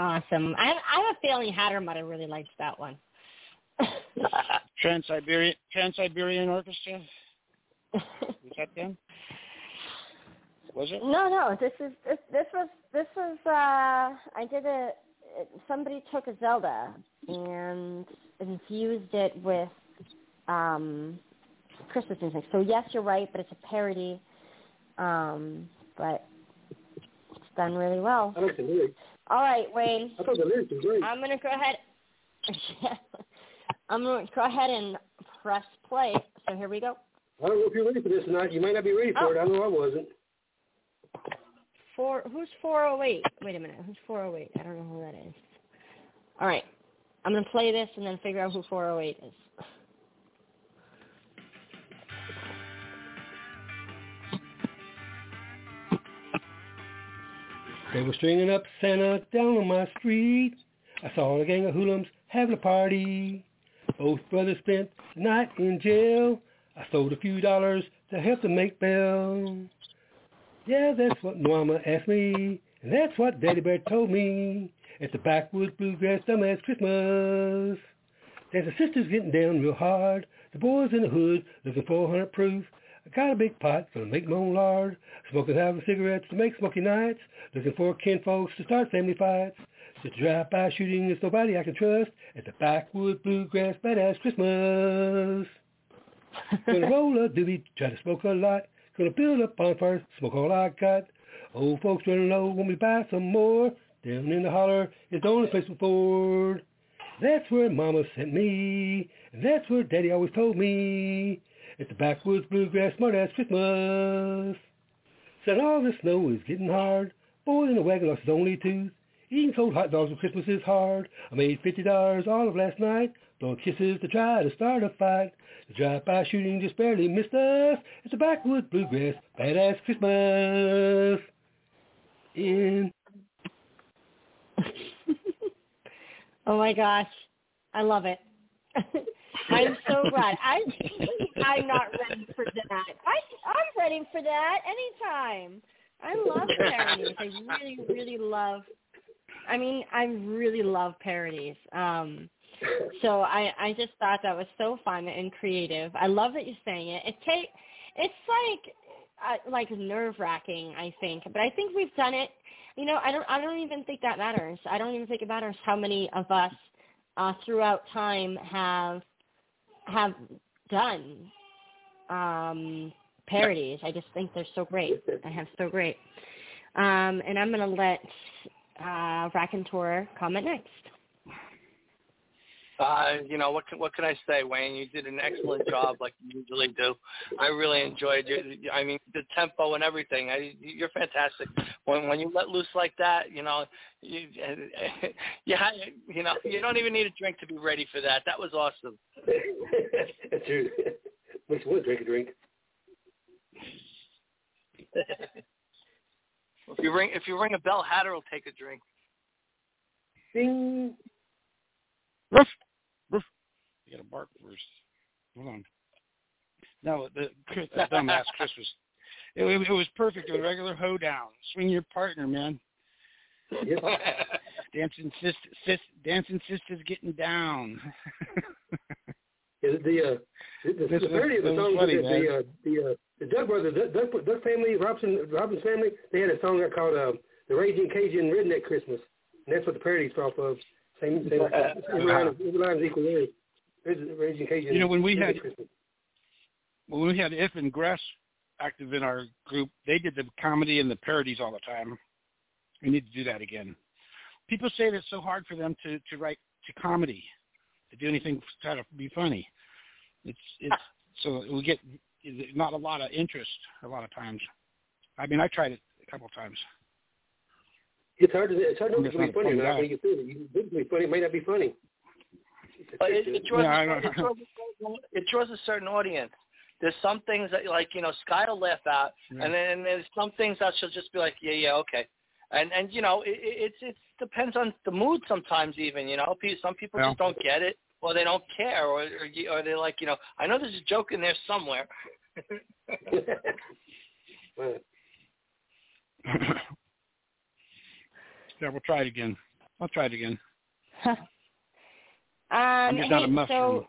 Awesome. I have a feeling Hatter might have really liked that one. Trans-Siberian Orchestra? Was that them? Was it? No. This was I did somebody took a Zelda and infused it with Christmas music. So yes, you're right, but it's a parody. But it's done really well. I like the lyrics. All right, Wayne. I thought the lyrics were great. I'm going to go ahead. I'm going to go ahead and press play. So here we go. I don't know if you're ready for this or not. You might not be ready for it. I know I wasn't. Who's 408? Wait a minute. Who's 408? I don't know who that is. All right. I'm going to play this and then figure out who 408 is. They were stringing up Santa down on my street. I saw a gang of hoodlums having a party. Both brothers spent the night in jail. I stole a few dollars to help them make bail. Yeah, that's what Mama asked me, and that's what Daddy Bear told me at the Backwoods Bluegrass Dumbass Christmas. There's the sisters getting down real hard. The boys in the hood looking for 100 proof. I got a big pot, gonna make my own lard. Smoking having cigarettes to make smoky nights. Looking for kinfolks to start family fights. Just a drive-by shooting, there's nobody I can trust. At the Backwoods Bluegrass Badass Christmas. Gonna roll a doobie, try to smoke a lot. Gonna build up bonfires, smoke all I got. Old folks running low, want me to buy some more. Down in the holler is the only place to afford. That's where Mama sent me, and that's where Daddy always told me. It's the Backwoods Bluegrass Smartass Christmas. Said all the snow is getting hard. Boy in the wagon lost his only tooth. Eating cold hot dogs for Christmas is hard. I made $50 all of last night. Blowing kisses to try to start a fight. The drive-by shooting just barely missed us. It's the Backwoods Bluegrass Badass Christmas. Oh my gosh, I love it. I'm so glad. I'm not ready for that. I'm ready for that anytime. I love parodies. I really love. I really love parodies. So I just thought that was so fun and creative. I love that you're saying it. It's like nerve-wracking, I think, but I think we've done it. You know, I don't even think that matters. I don't even think it matters how many of us throughout time have done parodies. I just think they're so great. So great. And I'm going to let Raconteur comment next. What can I say, Wayne? You did an excellent job, like you usually do. I really enjoyed it. I mean, the tempo and everything. You're fantastic. When you let loose like that, you don't even need a drink to be ready for that. That was awesome. That's true. Makes one drink a drink. If you ring a bell, Hatter will take a drink. Ding. Ruff. Ruff. You got to bark first. Hold on. No, that dumbass Christmas. It was perfect. A regular hoedown. Swing your partner, man. Yep. Dancing sisters getting down. The parody of the song was the Doug brothers, Doug family, Robin's family. They had a song called "The Raging Cajun Redneck Christmas," and that's what the parody's off of. Same every line is equal there. Raging Cajun. You know, when we had Christmas. When we had If and Gress active in our group, they did the comedy and the parodies all the time. We need to do that again. People say that it's so hard for them to write to comedy, to do anything to try to be funny. It's so we get not a lot of interest a lot of times. I mean, I tried it a couple of times. It's hard to know if it's going to be funny or not. When you feel it, you think it's going to be funny, it may not be funny. It draws a certain audience. There's some things that, like, Sky will laugh at, and then there's some things that she'll just be like, yeah, okay. And it depends on the mood sometimes even, Some people just don't get it, or they don't care, or they're like, I know there's a joke in there somewhere. Yeah, we'll try it again. I'll try it again. I'm just not a mushroom.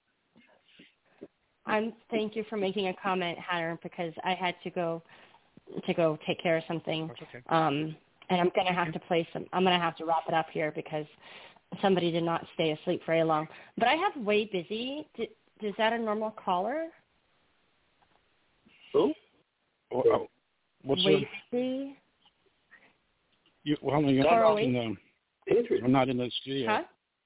Thank you for making a comment, Hatter, because I had to go take care of something. That's okay. And I'm gonna have to I'm gonna have to wrap it up here because somebody did not stay asleep very long. But I have Way Busy. Is that a normal caller? Who? What's Way Busy? You're not in the, I'm not in the studio. Huh?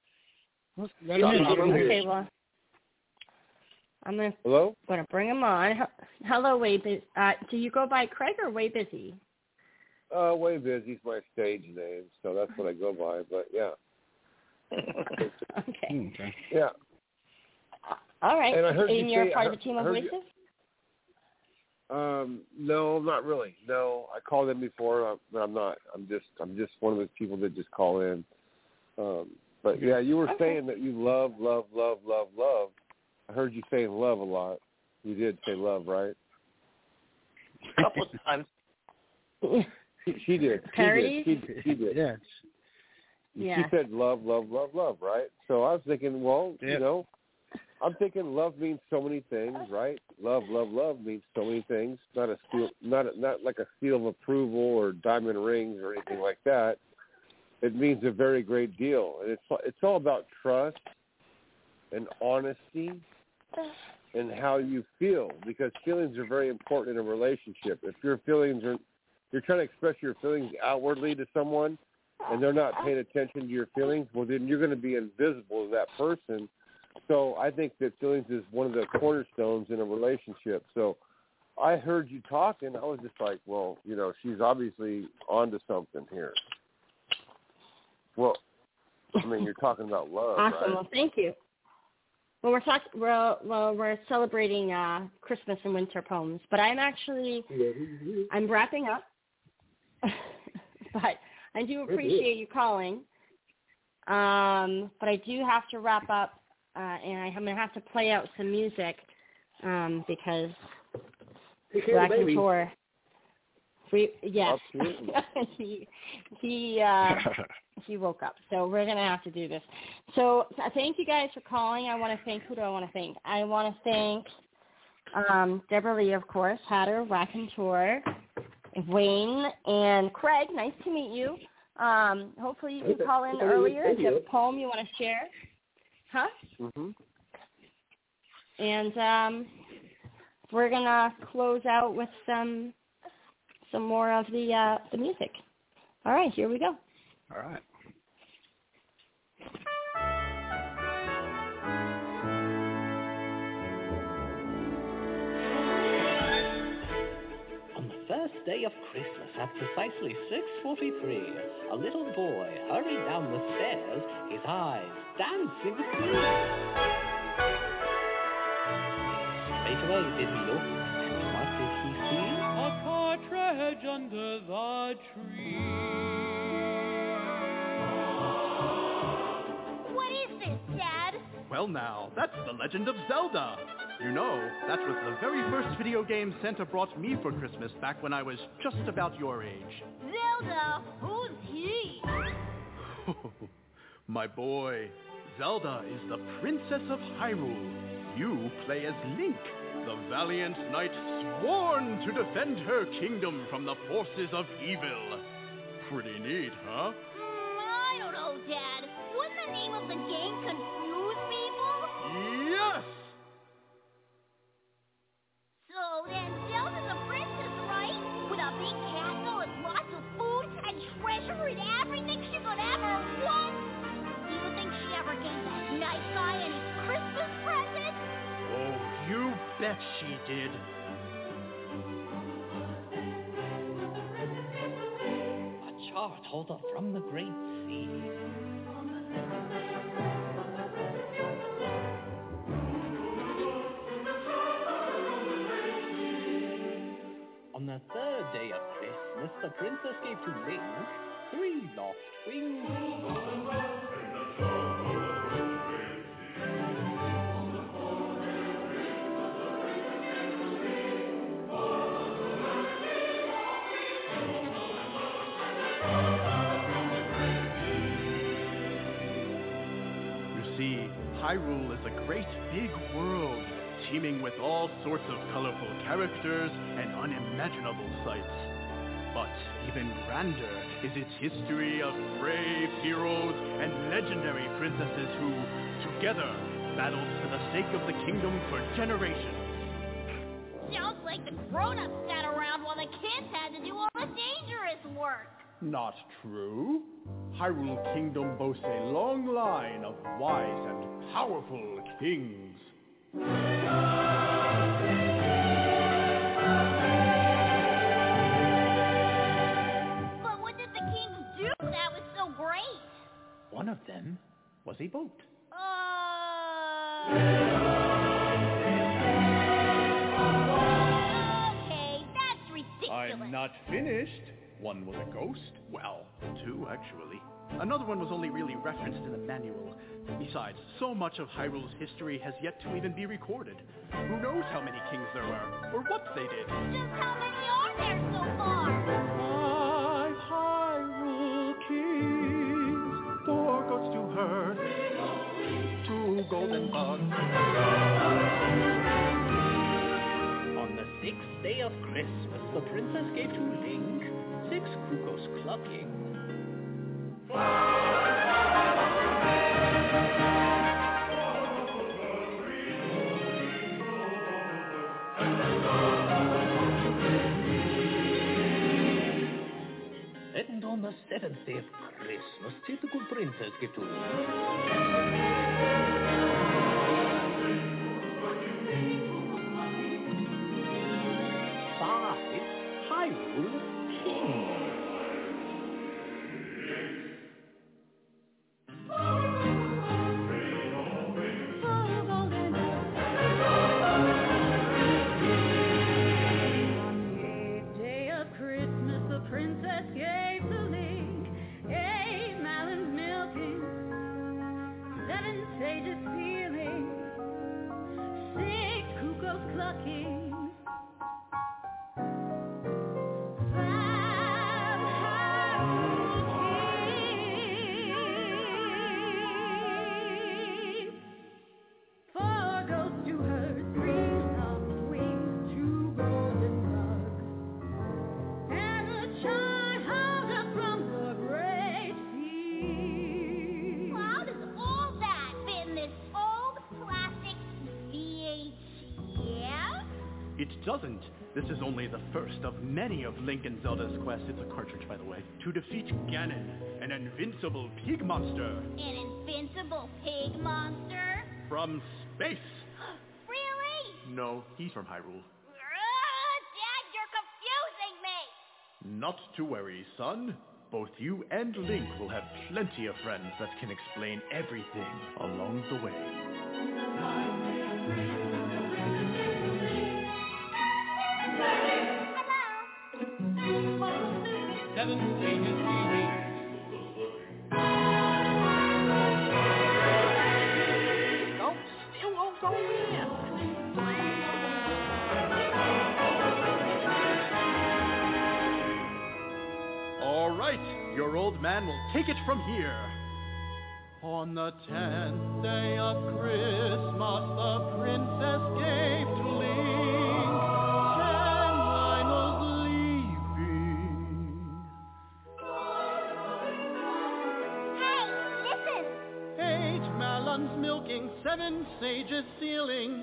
Okay, well, I'm gonna Hello? bring him on. Hello, Way Busy. Do you go by Craig or Way Busy? Way Busy is my stage name, so that's what I go by. But yeah. Okay. Yeah. All right. And I heard and you you're say, part of the Team of Voices? No, not really. No, I called in before, but I'm not. I'm just one of those people that just call in. But yeah, you were saying that you love. I heard you say love a lot. You did say love, right? A couple of times. She did. Parodies? She did. Yes. Yeah. She said love, right? So I was thinking, well, you know, I'm thinking love means so many things, right? Love means so many things. Not like a seal of approval or diamond rings or anything like that. It means a very great deal, and it's all about trust and honesty and how you feel, because feelings are very important in a relationship. If your feelings are, you're trying to express your feelings outwardly to someone, and they're not paying attention to your feelings, well, then you're going to be invisible to that person. So I think that feelings is one of the cornerstones in a relationship. So I heard you talking. I was just like, well, you know, she's obviously onto something here. Well, I mean, you're talking about love, Awesome. right? Well, thank you. Well, we're celebrating Christmas and winter poems, but I'm wrapping up. But I do appreciate you calling. But I do have to wrap up, and I'm going to have to play out some music because Raconteur. Yes, he woke up, so we're going to have to do this. So thank you guys for calling. I want to thank, who do I want to thank? I want to thank Deborah Lee, of course, Hatter, Raconteur, Wayne, and Craig. Nice to meet you. Hopefully you can call in earlier if you have a poem you want to share. Huh? Mm-hmm. And we're going to close out with some more of the music. All right, here we go. All right. On the first day of Christmas at precisely 6:43, a little boy hurried down the stairs, his eyes dancing with glee. Straight away did he look, and what did he see? A partridge under the tree. What is this, Dad? Well now, that's The Legend of Zelda. You know, that was the very first video game Santa brought me for Christmas back when I was just about your age. Zelda? Who's he? My boy, Zelda is the Princess of Hyrule. You play as Link, the valiant knight sworn to defend her kingdom from the forces of evil. Pretty neat, huh? I don't know, Dad. Wouldn't the name of the game confuse people? Yes! So then Zelda's a princess, right? With a big castle and lots of food and treasure and everything she could ever want? Do you think she ever gave that nice guy any Christmas presents? Oh, you bet she did. A chart holder from the Great Sea. On the third day of Christmas, the princess gave to Link 3 lost wings. Hyrule is a great big world, teeming with all sorts of colorful characters and unimaginable sights. But even grander is its history of brave heroes and legendary princesses who, together, battled for the sake of the kingdom for generations. Sounds like the grown-ups sat around while the kids had to do all the dangerous work. Not true. Hyrule Kingdom boasts a long line of wise and powerful kings. But what did the kings do that was so great? One of them was a boat. Okay, that's ridiculous. I'm not finished. One was a ghost. Well, two, actually. Another one was only really referenced in the manual. Besides, so much of Hyrule's history has yet to even be recorded. Who knows how many kings there were, or what they did. Just how many are there so far? 5 Hyrule kings, 4 goes to her, 2 golden bugs. On the 6th day of Christmas, the princess gave to Link 6 cuckoos clucking. And on the 7th day of Christmas, did the good princess give to Link 5 Hyrule kings. It doesn't. This is only the first of many of Link and Zelda's quests, it's a cartridge by the way, to defeat Ganon, an invincible pig monster. An invincible pig monster? From space. Really? No, he's from Hyrule. Dad, you're confusing me! Not to worry, son. Both you and Link will have plenty of friends that can explain everything along the way. 7 stages leading. Nope, still won't go in. All right, your old man will take it from here. On the 10th day of Christmas, the princess gave to Link 10 Lionels leaping. Hey, listen! 8 melons milking, 7 sages sealing.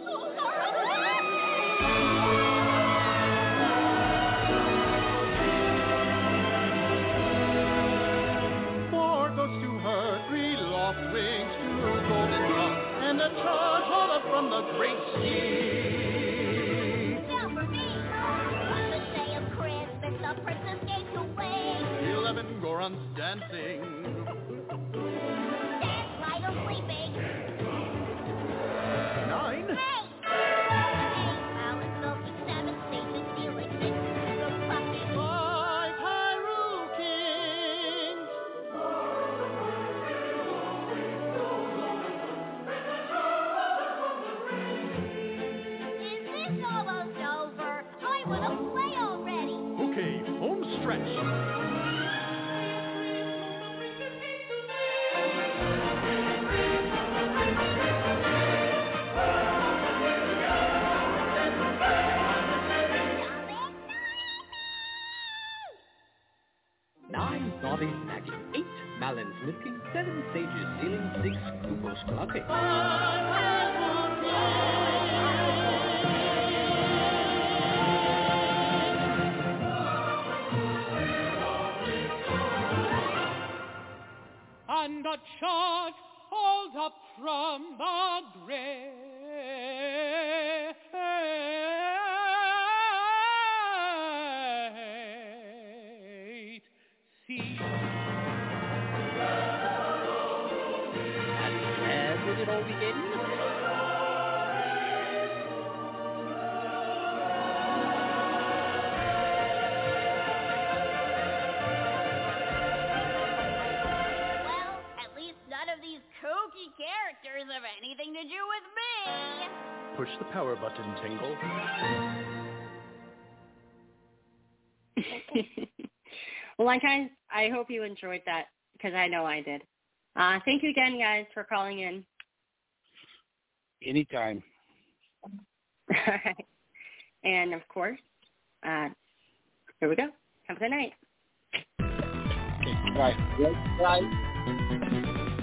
Wings, 2 golden bugs, and a charge holder from the great sea. Now for me, on the day of Christmas, the princess gave to Link 11 Gorons dancing. 10 Lionels sleeping. 9. Hey! 8 Melons milking, 7 sages stealing, 6 cuckoos clucking. 5 Hyrule kings. Almost over. I want to play already. Okay, home stretch. Snobby snacking, 8 Malins milking, 7 Sages sealing, 6 Glucose clubbing. And a charge holds up from the great sea. And where did it all begin? Kooky characters have anything to do with me. Push the power button, Tingle. Well, guys, I hope you enjoyed that because I know I did. Thank you again, guys, for calling in. Anytime. And, of course, here we go. Have a good night. Bye. Bye.